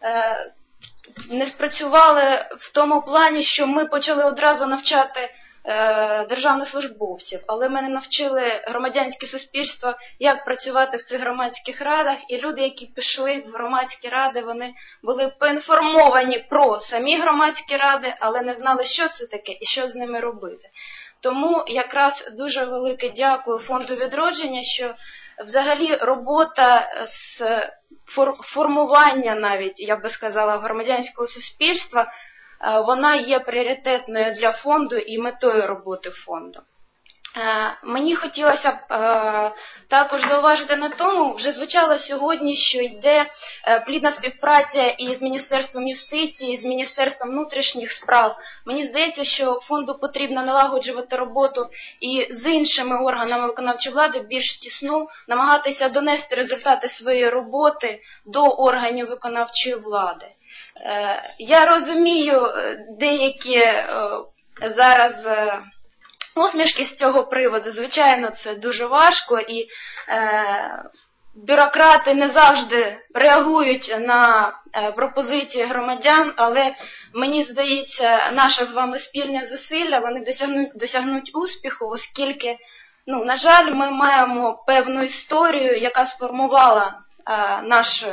не спрацювали в тому плані, що ми почали одразу навчати державних службовців, але ми не навчили громадянське суспільство, як працювати в цих громадських радах, і люди, які пішли в громадські ради, вони були поінформовані про самі громадські ради, але не знали, що це таке і що з ними робити. Тому якраз дуже велике дякую Фонду відродження, що взагалі робота з формування навіть, я би сказала, громадянського суспільства, вона є пріоритетною для фонду і метою роботи фонду. Мені хотілося б також зауважити на тому, вже звучало сьогодні, що йде плідна співпраця і з Міністерством юстиції, і з Міністерством внутрішніх справ. Мені здається, що фонду потрібно налагоджувати роботу і з іншими органами виконавчої влади більш тісну, намагатися донести результати своєї роботи до органів виконавчої влади. Я розумію деякі зараз усмішки з цього приводу. Звичайно, це дуже важко, і бюрократи не завжди реагують на пропозиції громадян, але мені здається, наше з вами спільне зусилля, вони досягнуть успіху, оскільки, на жаль, ми маємо певну історію, яка сформувала наш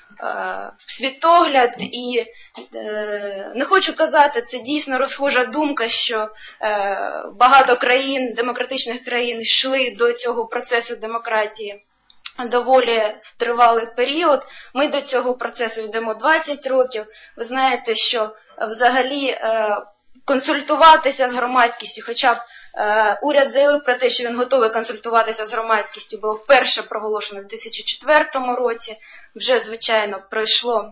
світогляд, і не хочу казати, це дійсно розхожа думка, що багато країн, демократичних країн йшли до цього процесу демократії доволі тривалий період. Ми до цього процесу йдемо 20 років. Ви знаєте, що взагалі консультуватися з громадськістю, хоча б уряд заявив про те, що він готовий консультуватися з громадськістю, було вперше проголошено в 2004 році. Вже, звичайно, пройшло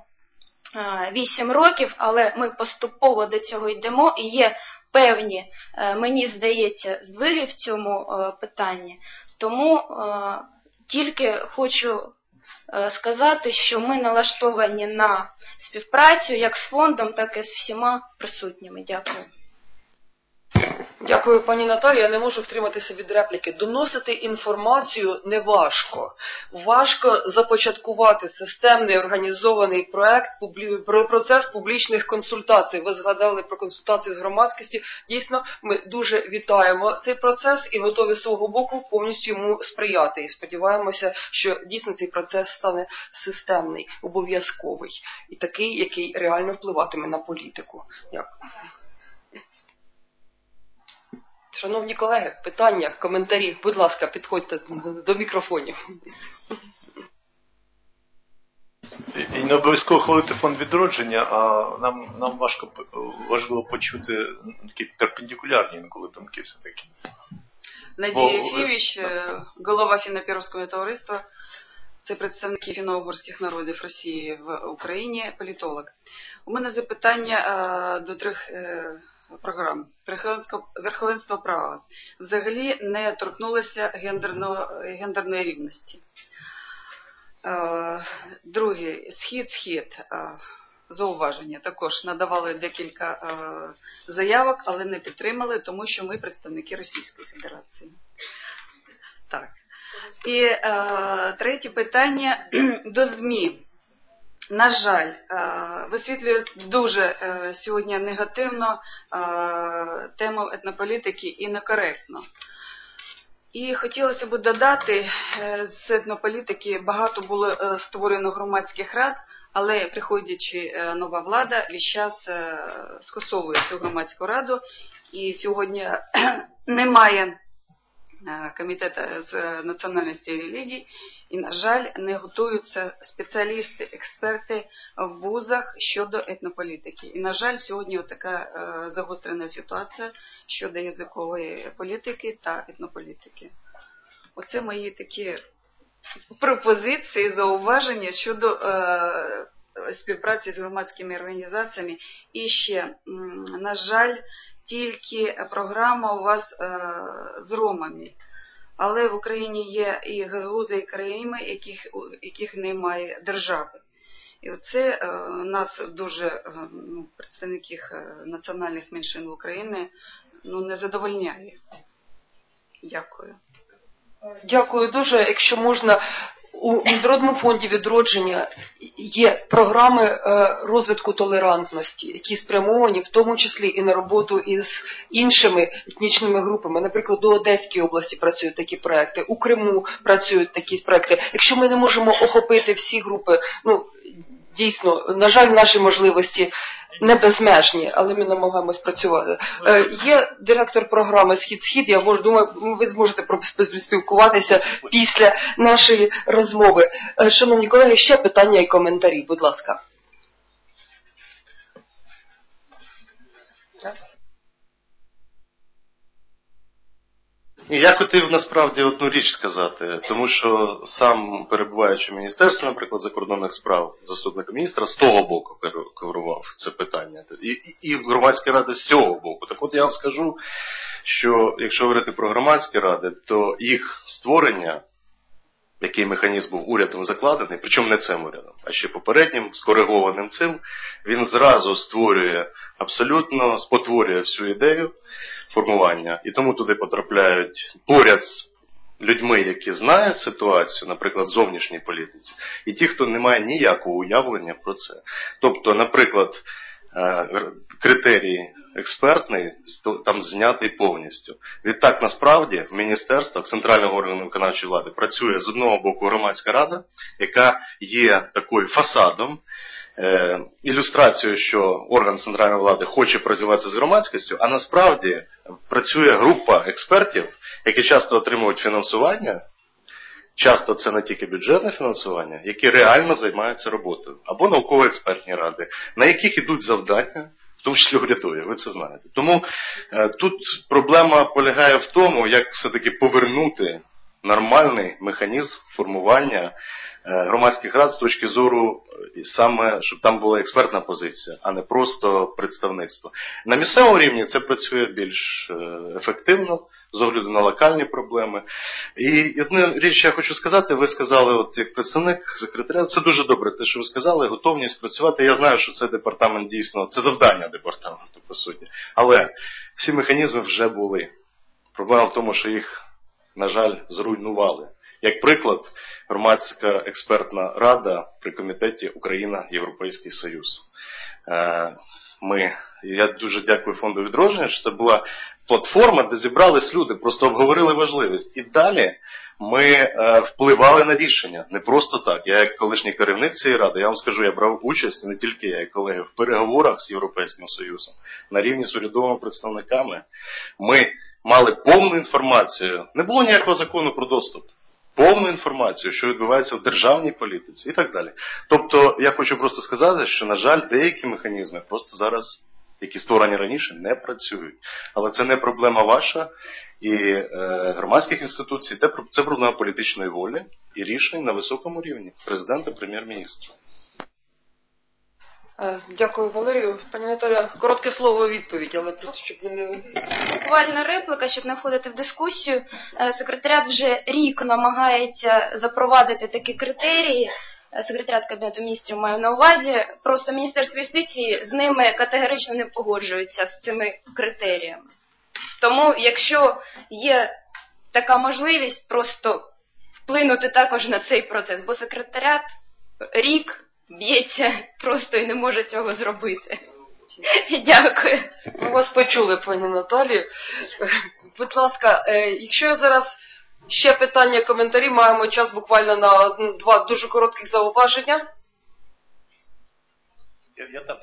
8 років, але ми поступово до цього йдемо, і є певні, мені здається, здвиги в цьому питанні. Тому тільки хочу сказати, що ми налаштовані на співпрацю як з фондом, так і з всіма присутніми. Дякую. Дякую, пані Наталія. Я не можу втриматися від репліки. Доносити інформацію не важко. Важко започаткувати системний організований проект, процес публічних консультацій. Ви згадали про консультації з громадськістю. Дійсно, ми дуже вітаємо цей процес і готові з свого боку повністю йому сприяти. І сподіваємося, що дійсно цей процес стане системний, обов'язковий і такий, який реально впливатиме на політику. Дякую. Шановні колеги, питання, коментарі, будь ласка, підходьте до мікрофонів. І не обов'язково хвалити фонд відродження, а нам важливо почути такі перпендикулярні інколи думки все-таки. Надія Єфімович, голова Фінно-Пермського товариства, це представники фінно-угорських народів Росії в Україні, політолог. У мене запитання до трьох програм. Верховенство права взагалі не торкнулося гендерної рівності. Друге, схід. Зауваження. Також надавали декілька заявок, але не підтримали, тому що ми представники Російської Федерації. Так. І третє питання до ЗМІ. На жаль, висвітлюють дуже сьогодні негативно тему етнополітики і некоректно. І хотілося б додати, з етнополітики багато було створено громадських рад, але приходячи нова влада, весь час скасовує цю громадську раду. І сьогодні немає комітету з національності і релігій, і, на жаль, не готуються спеціалісти, експерти в вузах щодо етнополітики. І, на жаль, сьогодні така загострена ситуація щодо язикової політики та етнополітики. Оце мої такі пропозиції, зауваження щодо співпраці з громадськими організаціями. І ще, на жаль, тільки програма у вас з ромами. Але в Україні є і гагаузи, і країни, яких немає держави. І оце нас дуже, представників національних меншин в Україні, не задовольняє. Дякую. Дякую дуже. Якщо можна, у Міжнародному фонді відродження є програми розвитку толерантності, які спрямовані в тому числі і на роботу із іншими етнічними групами. Наприклад, у Одеській області працюють такі проекти, у Криму працюють такі проекти. Якщо ми не можемо охопити всі групи, дійсно, на жаль, наші можливості не безмежні, але ми намагаємось працювати. Є директор програми «Схід-Схід», я думаю, ви зможете спілкуватися після нашої розмови. Шановні колеги, ще питання і коментарі, будь ласка. Я хотів насправді одну річ сказати, тому що сам перебуваючи в Міністерстві, наприклад, закордонних справ, заступника міністра, з того боку керував це питання. І громадські ради з цього боку. Так от я вам скажу, що якщо говорити про громадські ради, то їх створення, який механізм був урядом закладений, причому не цим урядом, а ще попереднім, скоригованим цим, він зразу створює, абсолютно спотворює всю ідею формування. І тому туди потрапляють поряд з людьми, які знають ситуацію, наприклад, в зовнішній політиці, і ті, хто не має ніякого уявлення про це. Тобто, наприклад, критерій експертний там знятий повністю. Відтак, насправді, в міністерствах, центрального органу виконавчої влади працює з одного боку громадська рада, яка є такою фасадом, ілюстрацією, що орган центральної влади хоче працювати з громадськістю, а насправді працює група експертів, які часто отримують фінансування, часто це не тільки бюджетне фінансування, які реально займаються роботою, або науково-експертні ради, на яких ідуть завдання, в тому числі урядові, ви це знаєте. Тому тут проблема полягає в тому, як все-таки повернути нормальний механізм формування громадських рад з точки зору саме, щоб там була експертна позиція, а не просто представництво. На місцевому рівні це працює більш ефективно, з огляду на локальні проблеми. І одну річ я хочу сказати, ви сказали, от як представник секретаря, це дуже добре, те, що ви сказали, готовність працювати. Я знаю, що це департамент дійсно, це завдання департаменту, по суті. Але всі механізми вже були. Проблема в тому, що їх, на жаль, зруйнували. Як приклад, громадська експертна рада при комітеті Україна-Європейський Союз. Я дуже дякую фонду відродження, що це була платформа, де зібрались люди, просто обговорили важливість. І далі ми впливали на рішення. Не просто так. Я як колишній керівник цієї ради, я вам скажу, я брав участь, не тільки я, і колеги, в переговорах з Європейським Союзом, на рівні з урядовими представниками. Ми мали повну інформацію. Не було ніякого закону про доступ. Повну інформацію, що відбувається в державній політиці і так далі. Тобто, я хочу просто сказати, що, на жаль, деякі механізми просто зараз, які створені раніше, не працюють. Але це не проблема ваша і громадських інституцій, це проблема політичної волі і рішень на високому рівні президента, прем'єр-міністра. Дякую, Валерію. Пані Наталя, коротке слово відповідь, але просто щоб не... Буквально репліка, щоб не входити в дискусію. Секретаріат вже рік намагається запровадити такі критерії. Секретаріат Кабінету міністрів маю на увазі. Просто Міністерство юстиції з ними категорично не погоджується з цими критеріями. Тому, якщо є така можливість, просто вплинути також на цей процес, бо секретаріат рік б'ється просто і не може цього зробити. Дякую. Ми вас почули, пані Наталі. Будь ласка, якщо я зараз ще питання, коментарі, маємо час буквально на два дуже коротких зауваження. Я там.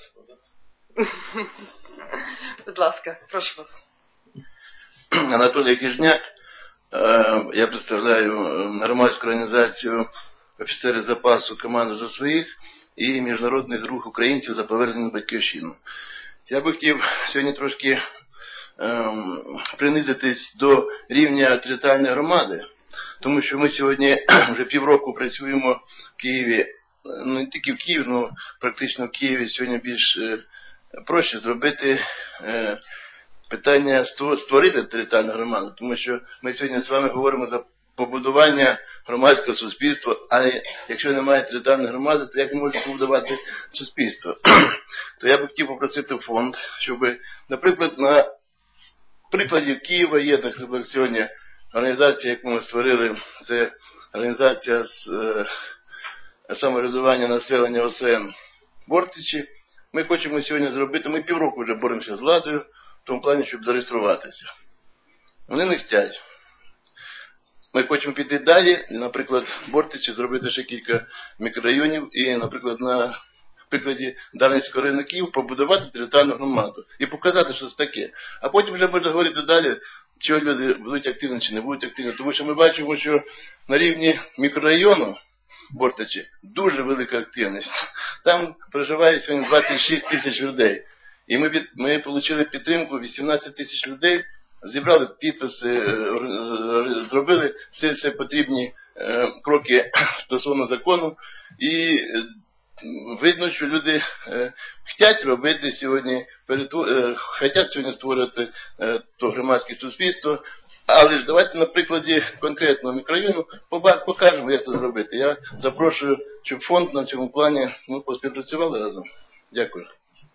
Будь ласка, прошу вас. Анатолій Кижняк, Я представляю громадську організацію офіцери запасу «Команда за своїх» і Міжнародний рух українців за повернення на батьківщину. Я би хотів сьогодні трошки принизитись до рівня територіальної громади, тому що ми сьогодні вже півроку працюємо в Києві, ну не тільки в Києві, але практично в Києві сьогодні більш проще зробити питання створити територіальну громаду, тому що ми сьогодні з вами говоримо за побудування громадського суспільства, а якщо немає територіальної громади, то як ми можемо побудувати суспільство? То я б хотів попросити фонд, щоб, наприклад, на прикладі Києва є, наприклад, сьогодні організація, яку ми створили, це організація з самоврядування населення ОСН Бортичі. Ми хочемо сьогодні зробити, ми півроку вже боремося з владою, в тому плані, щоб зареєструватися. Вони не хочуть. Ми хочемо піти далі, наприклад, в Бортичі зробити ще кілька мікрорайонів і, наприклад, на прикладі Дарницького району Київ побудувати територіальну громаду і показати, що це таке. А потім вже можна говорити далі, чи люди будуть активні, чи не будуть активні. Тому що ми бачимо, що на рівні мікрорайону Бортичі дуже велика активність. Там проживає сьогодні 26 тисяч людей. І ми отримали підтримку 18 тисяч людей, зібрали підписи, зробили всі потрібні кроки стосовно закону. І видно, що люди хочуть робити сьогодні, хочуть сьогодні створювати то громадське суспільство. Але ж давайте на прикладі конкретного мікрорайону покажемо, як це зробити. Я запрошую, щоб фонд на цьому плані поспівпрацювали разом. Дякую.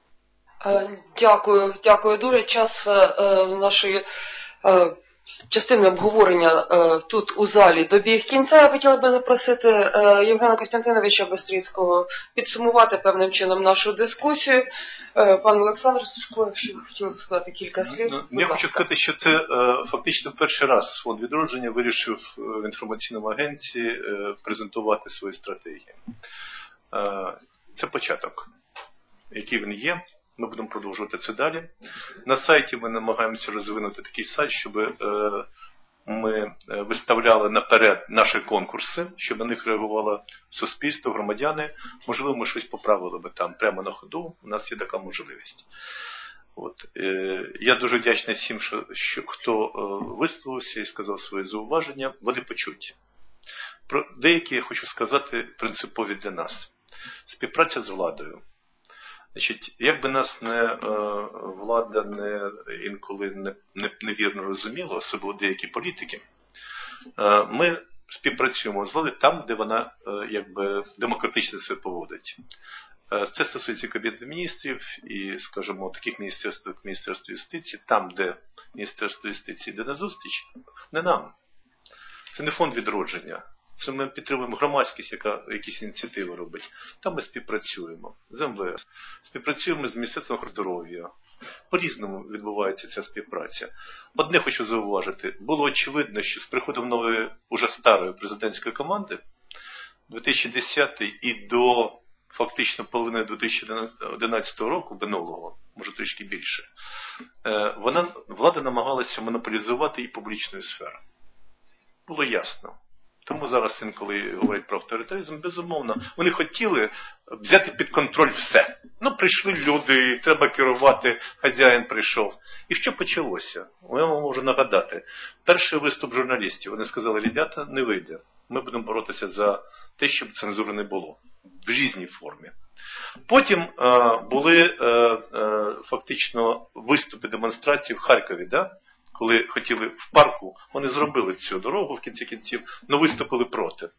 Дякую дуже. Час нашої частини обговорення тут у залі добіг кінця. Я хотіла би запросити Євгена Костянтиновича Бистрицького підсумувати певним чином нашу дискусію. Пан Олександр Сушко, якщо хотів би сказати кілька слів. Я хочу сказати, що це фактично перший раз Фонд відродження вирішив в інформаційному агенції презентувати свої стратегії. Це початок, який він є. Ми будемо продовжувати це далі. На сайті ми намагаємося розвинути такий сайт, щоб ми виставляли наперед наші конкурси, щоб на них реагувало суспільство, громадяни. Можливо, ми щось поправили би там прямо на ходу. У нас є така можливість. Я дуже вдячний всім, хто висловився і сказав свої зауваження. Вони почуті. Про деякі, я хочу сказати, принципові для нас. Співпраця з владою. Значить, як би нас влада інколи невірно розуміла, особливо деякі політики, ми співпрацюємо з владою там, де вона якби демократично себе поводить. Це стосується Кабінету міністрів і, скажімо, таких міністерств, як Міністерство юстиції, там, де Міністерство юстиції йде на зустріч, не нам. Це не фонд відродження. Це ми підтримуємо громадськість, яка якісь ініціативи робить. Там ми співпрацюємо з МВС, співпрацюємо з Міністерством здоров'я. По-різному відбувається ця співпраця. Одне хочу зауважити. Було очевидно, що з приходом нової, уже старої президентської команди, 2010 і до фактично половини 2011 року, минулого, може трішки більше, влада намагалася монополізувати і публічну сферу. Було ясно. Тому зараз інколи говорять про авторитаризм, безумовно. Вони хотіли взяти під контроль все. Ну, прийшли люди, треба керувати, хазяїн прийшов. І що почалося? Я вам можу нагадати. Перший виступ журналістів. Вони сказали, ребята, не вийде. Ми будемо боротися за те, щоб цензури не було. В різній формі. Потім були фактично виступи, демонстрації в Харкові, да? Коли хотіли в парку, вони зробили цю дорогу в кінці кінців, але виступили проти.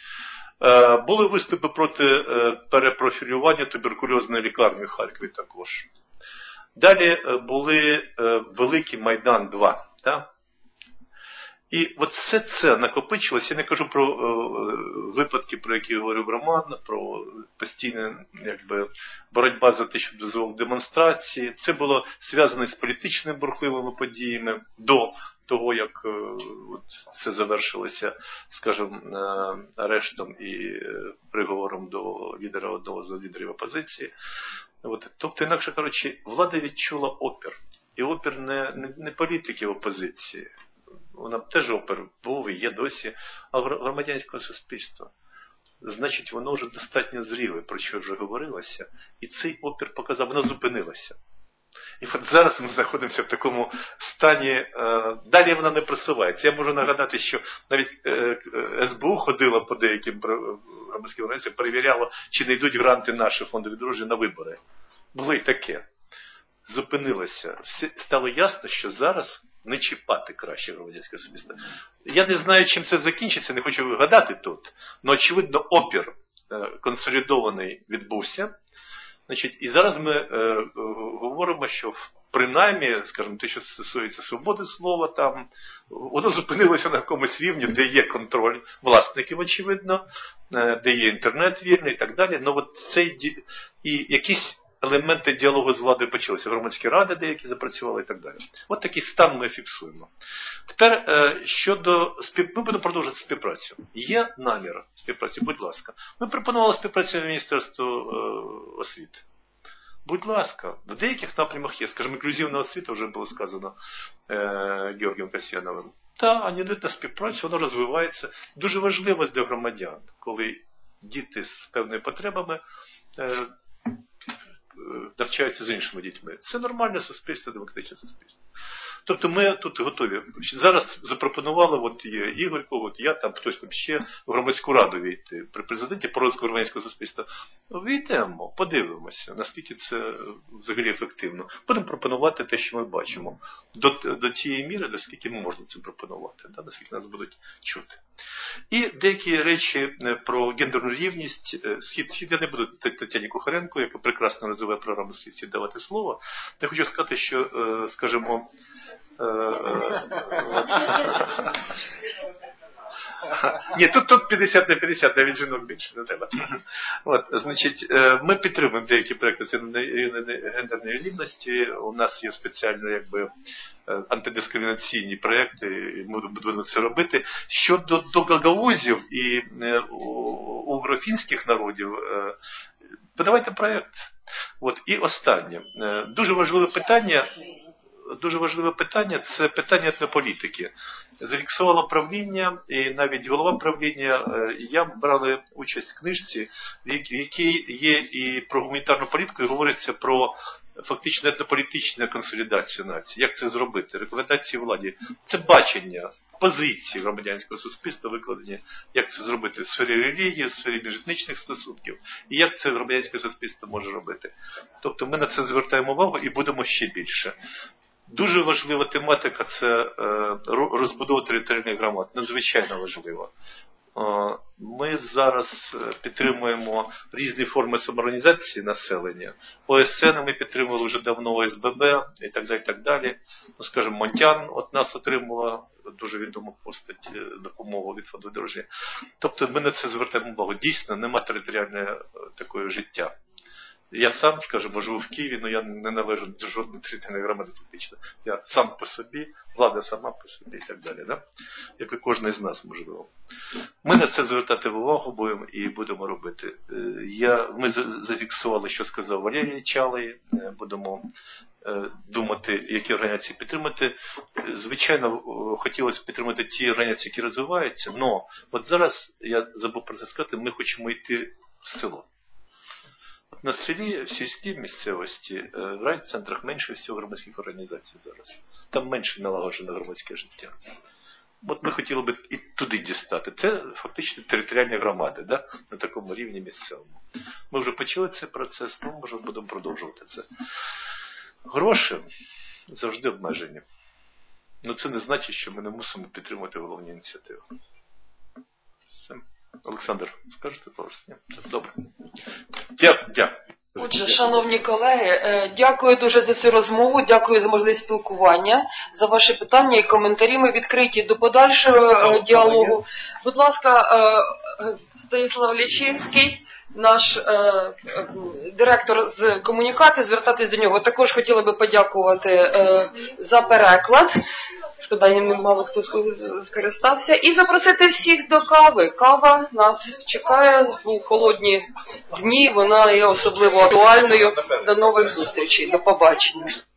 Були виступи проти перепрофілювання туберкульозної лікарні в Харкові також. Далі були Великий Майдан 2. Да? І от все це накопичилося. Я не кажу про випадки, про які говорив Роман, про постійну боротьба за те, щоб дозволити демонстрації. Це було зв'язано з політичними бурхливими подіями до того, як це завершилося, скажімо, арештом і приговором до лідера одного з лідерів опозиції. Тобто, інакше кажучи, влада відчула опір. І опір не політиків опозиції. вона теж опір був і є досі, а громадянського суспільства. Значить, воно вже достатньо зріле, про що вже говорилося, і цей опір показав, воно зупинилося. І от зараз ми знаходимося в такому стані, далі вона не просувається. Я можу нагадати, що навіть СБУ ходила по деяким громадським організаціям, перевіряла, чи не йдуть гранти наші фонду відродження на вибори. Було і таке. Зупинилося. Стало ясно, що зараз не чіпати краще громадянське суспільство. Я не знаю, чим це закінчиться, не хочу вигадати тут, але, очевидно, опір консолідований відбувся. Значить, і зараз ми говоримо, що принаймні, скажімо, те, що стосується свободи слова, там, воно зупинилося на якомусь рівні, де є контроль власників, очевидно, де є інтернет вільний і так далі. Ну, от цей, і якісь елементи діалогу з владою почалися. Громадські ради деякі запрацювали і так далі. От такий стан ми фіксуємо. Тепер щодо ми будемо продовжувати співпрацю. Є намір співпраці, будь ласка. Ми пропонували співпрацю Міністерству освіти. Будь ласка, в деяких напрямах є. Скажімо, інклюзивна освіта вже було сказано Георгієм Касьяновим. Та, вони йдуть на співпрацю, воно розвивається. Дуже важливо для громадян, коли діти з певними потребами навчаються з іншими дітьми. Це нормальне суспільство, демократичне суспільство. Тобто ми тут готові. Зараз запропонували, от є Ігорко, от я, там хтось там ще в громадську раду війти при президенті по розвитку громадянського суспільства. Війдемо, подивимося, наскільки це взагалі ефективно. Будемо пропонувати те, що ми бачимо. До тієї міри, наскільки ми можемо це пропонувати, наскільки нас будуть чути. І деякі речі про гендерну рівність. Схід я не буду Тетяні Кухаренко, яка прекрасно називає програму «Схід» давати слово. Я хочу сказати, що, скажімо, ні, тут 50 на 50, навіть жінок більше не треба. От, значить, ми підтримуємо деякі проекти гендерної рівності. У нас є спеціально, якби, антидискримінаційні проекти, і ми будемо це робити. Щодо гагаузів і угрофінських народів, подавайте проект. От, і останнє. Дуже важливе питання – це питання етнополітики. Зафіксувало правління, і навіть голова правління, я брали участь в книжці, в якій є і про гуманітарну політику, і говориться про фактично етнополітичну консолідацію нації. Як це зробити? Рекомендації владі. Це бачення позиції громадянського суспільства, викладені, як це зробити в сфері релігії, в сфері міжетнічних стосунків, і як це громадянське суспільство може робити. Тобто ми на це звертаємо увагу і будемо ще більше. Дуже важлива тематика – це розбудова територіальних громад. Надзвичайно важливо. Ми зараз підтримуємо різні форми самоорганізації населення. ОСН ми підтримували вже давно, ОСББ і так далі, і так далі. Ну, скажімо, Монтян от нас отримала дуже відому постать допомогу від фонду відродження. Тобто ми на це звертаємо увагу. Дійсно, нема територіального такого життя. Я сам, скажімо, живу в Києві, але я не належу до жодної територіальної громади фактично. Я сам по собі, влада сама по собі і так далі. Да? Як і кожен з нас, можливо. Ми на це звертати увагу будемо і будемо робити. Ми зафіксували, що сказав Валерій Чалий. Будемо думати, які організації підтримати. Звичайно, хотілося підтримати ті організації, які розвиваються, але от зараз, я забув про це сказати, ми хочемо йти в село. На селі, в сільській місцевості, в райцентрах менше всього громадських організацій зараз. Там менше налагоджено громадське життя. От ми хотіли б і туди дістати. Це фактично територіальні громади, да? На такому рівні місцевому. Ми вже почали цей процес, може будемо продовжувати це. Гроші завжди обмежені. Ну це не значить, що ми не мусимо підтримувати головні ініціативи. Все. Олександр, скажете пару слів? Добре. Дякую. Отже, шановні колеги, дякую дуже за цю розмову, дякую за можливість спілкування, за ваші питання і коментарі. Ми відкриті до подальшого діалогу. Будь ласка, Станіслав Лічинський, наш директор з комунікації, звертатись до нього. Також хотіла би подякувати за переклад. Шкода, їм мало хто скористався. І запросити всіх до кави. Кава нас чекає у холодні дні. Вона є особливо актуальною. До нових зустрічей. До побачення.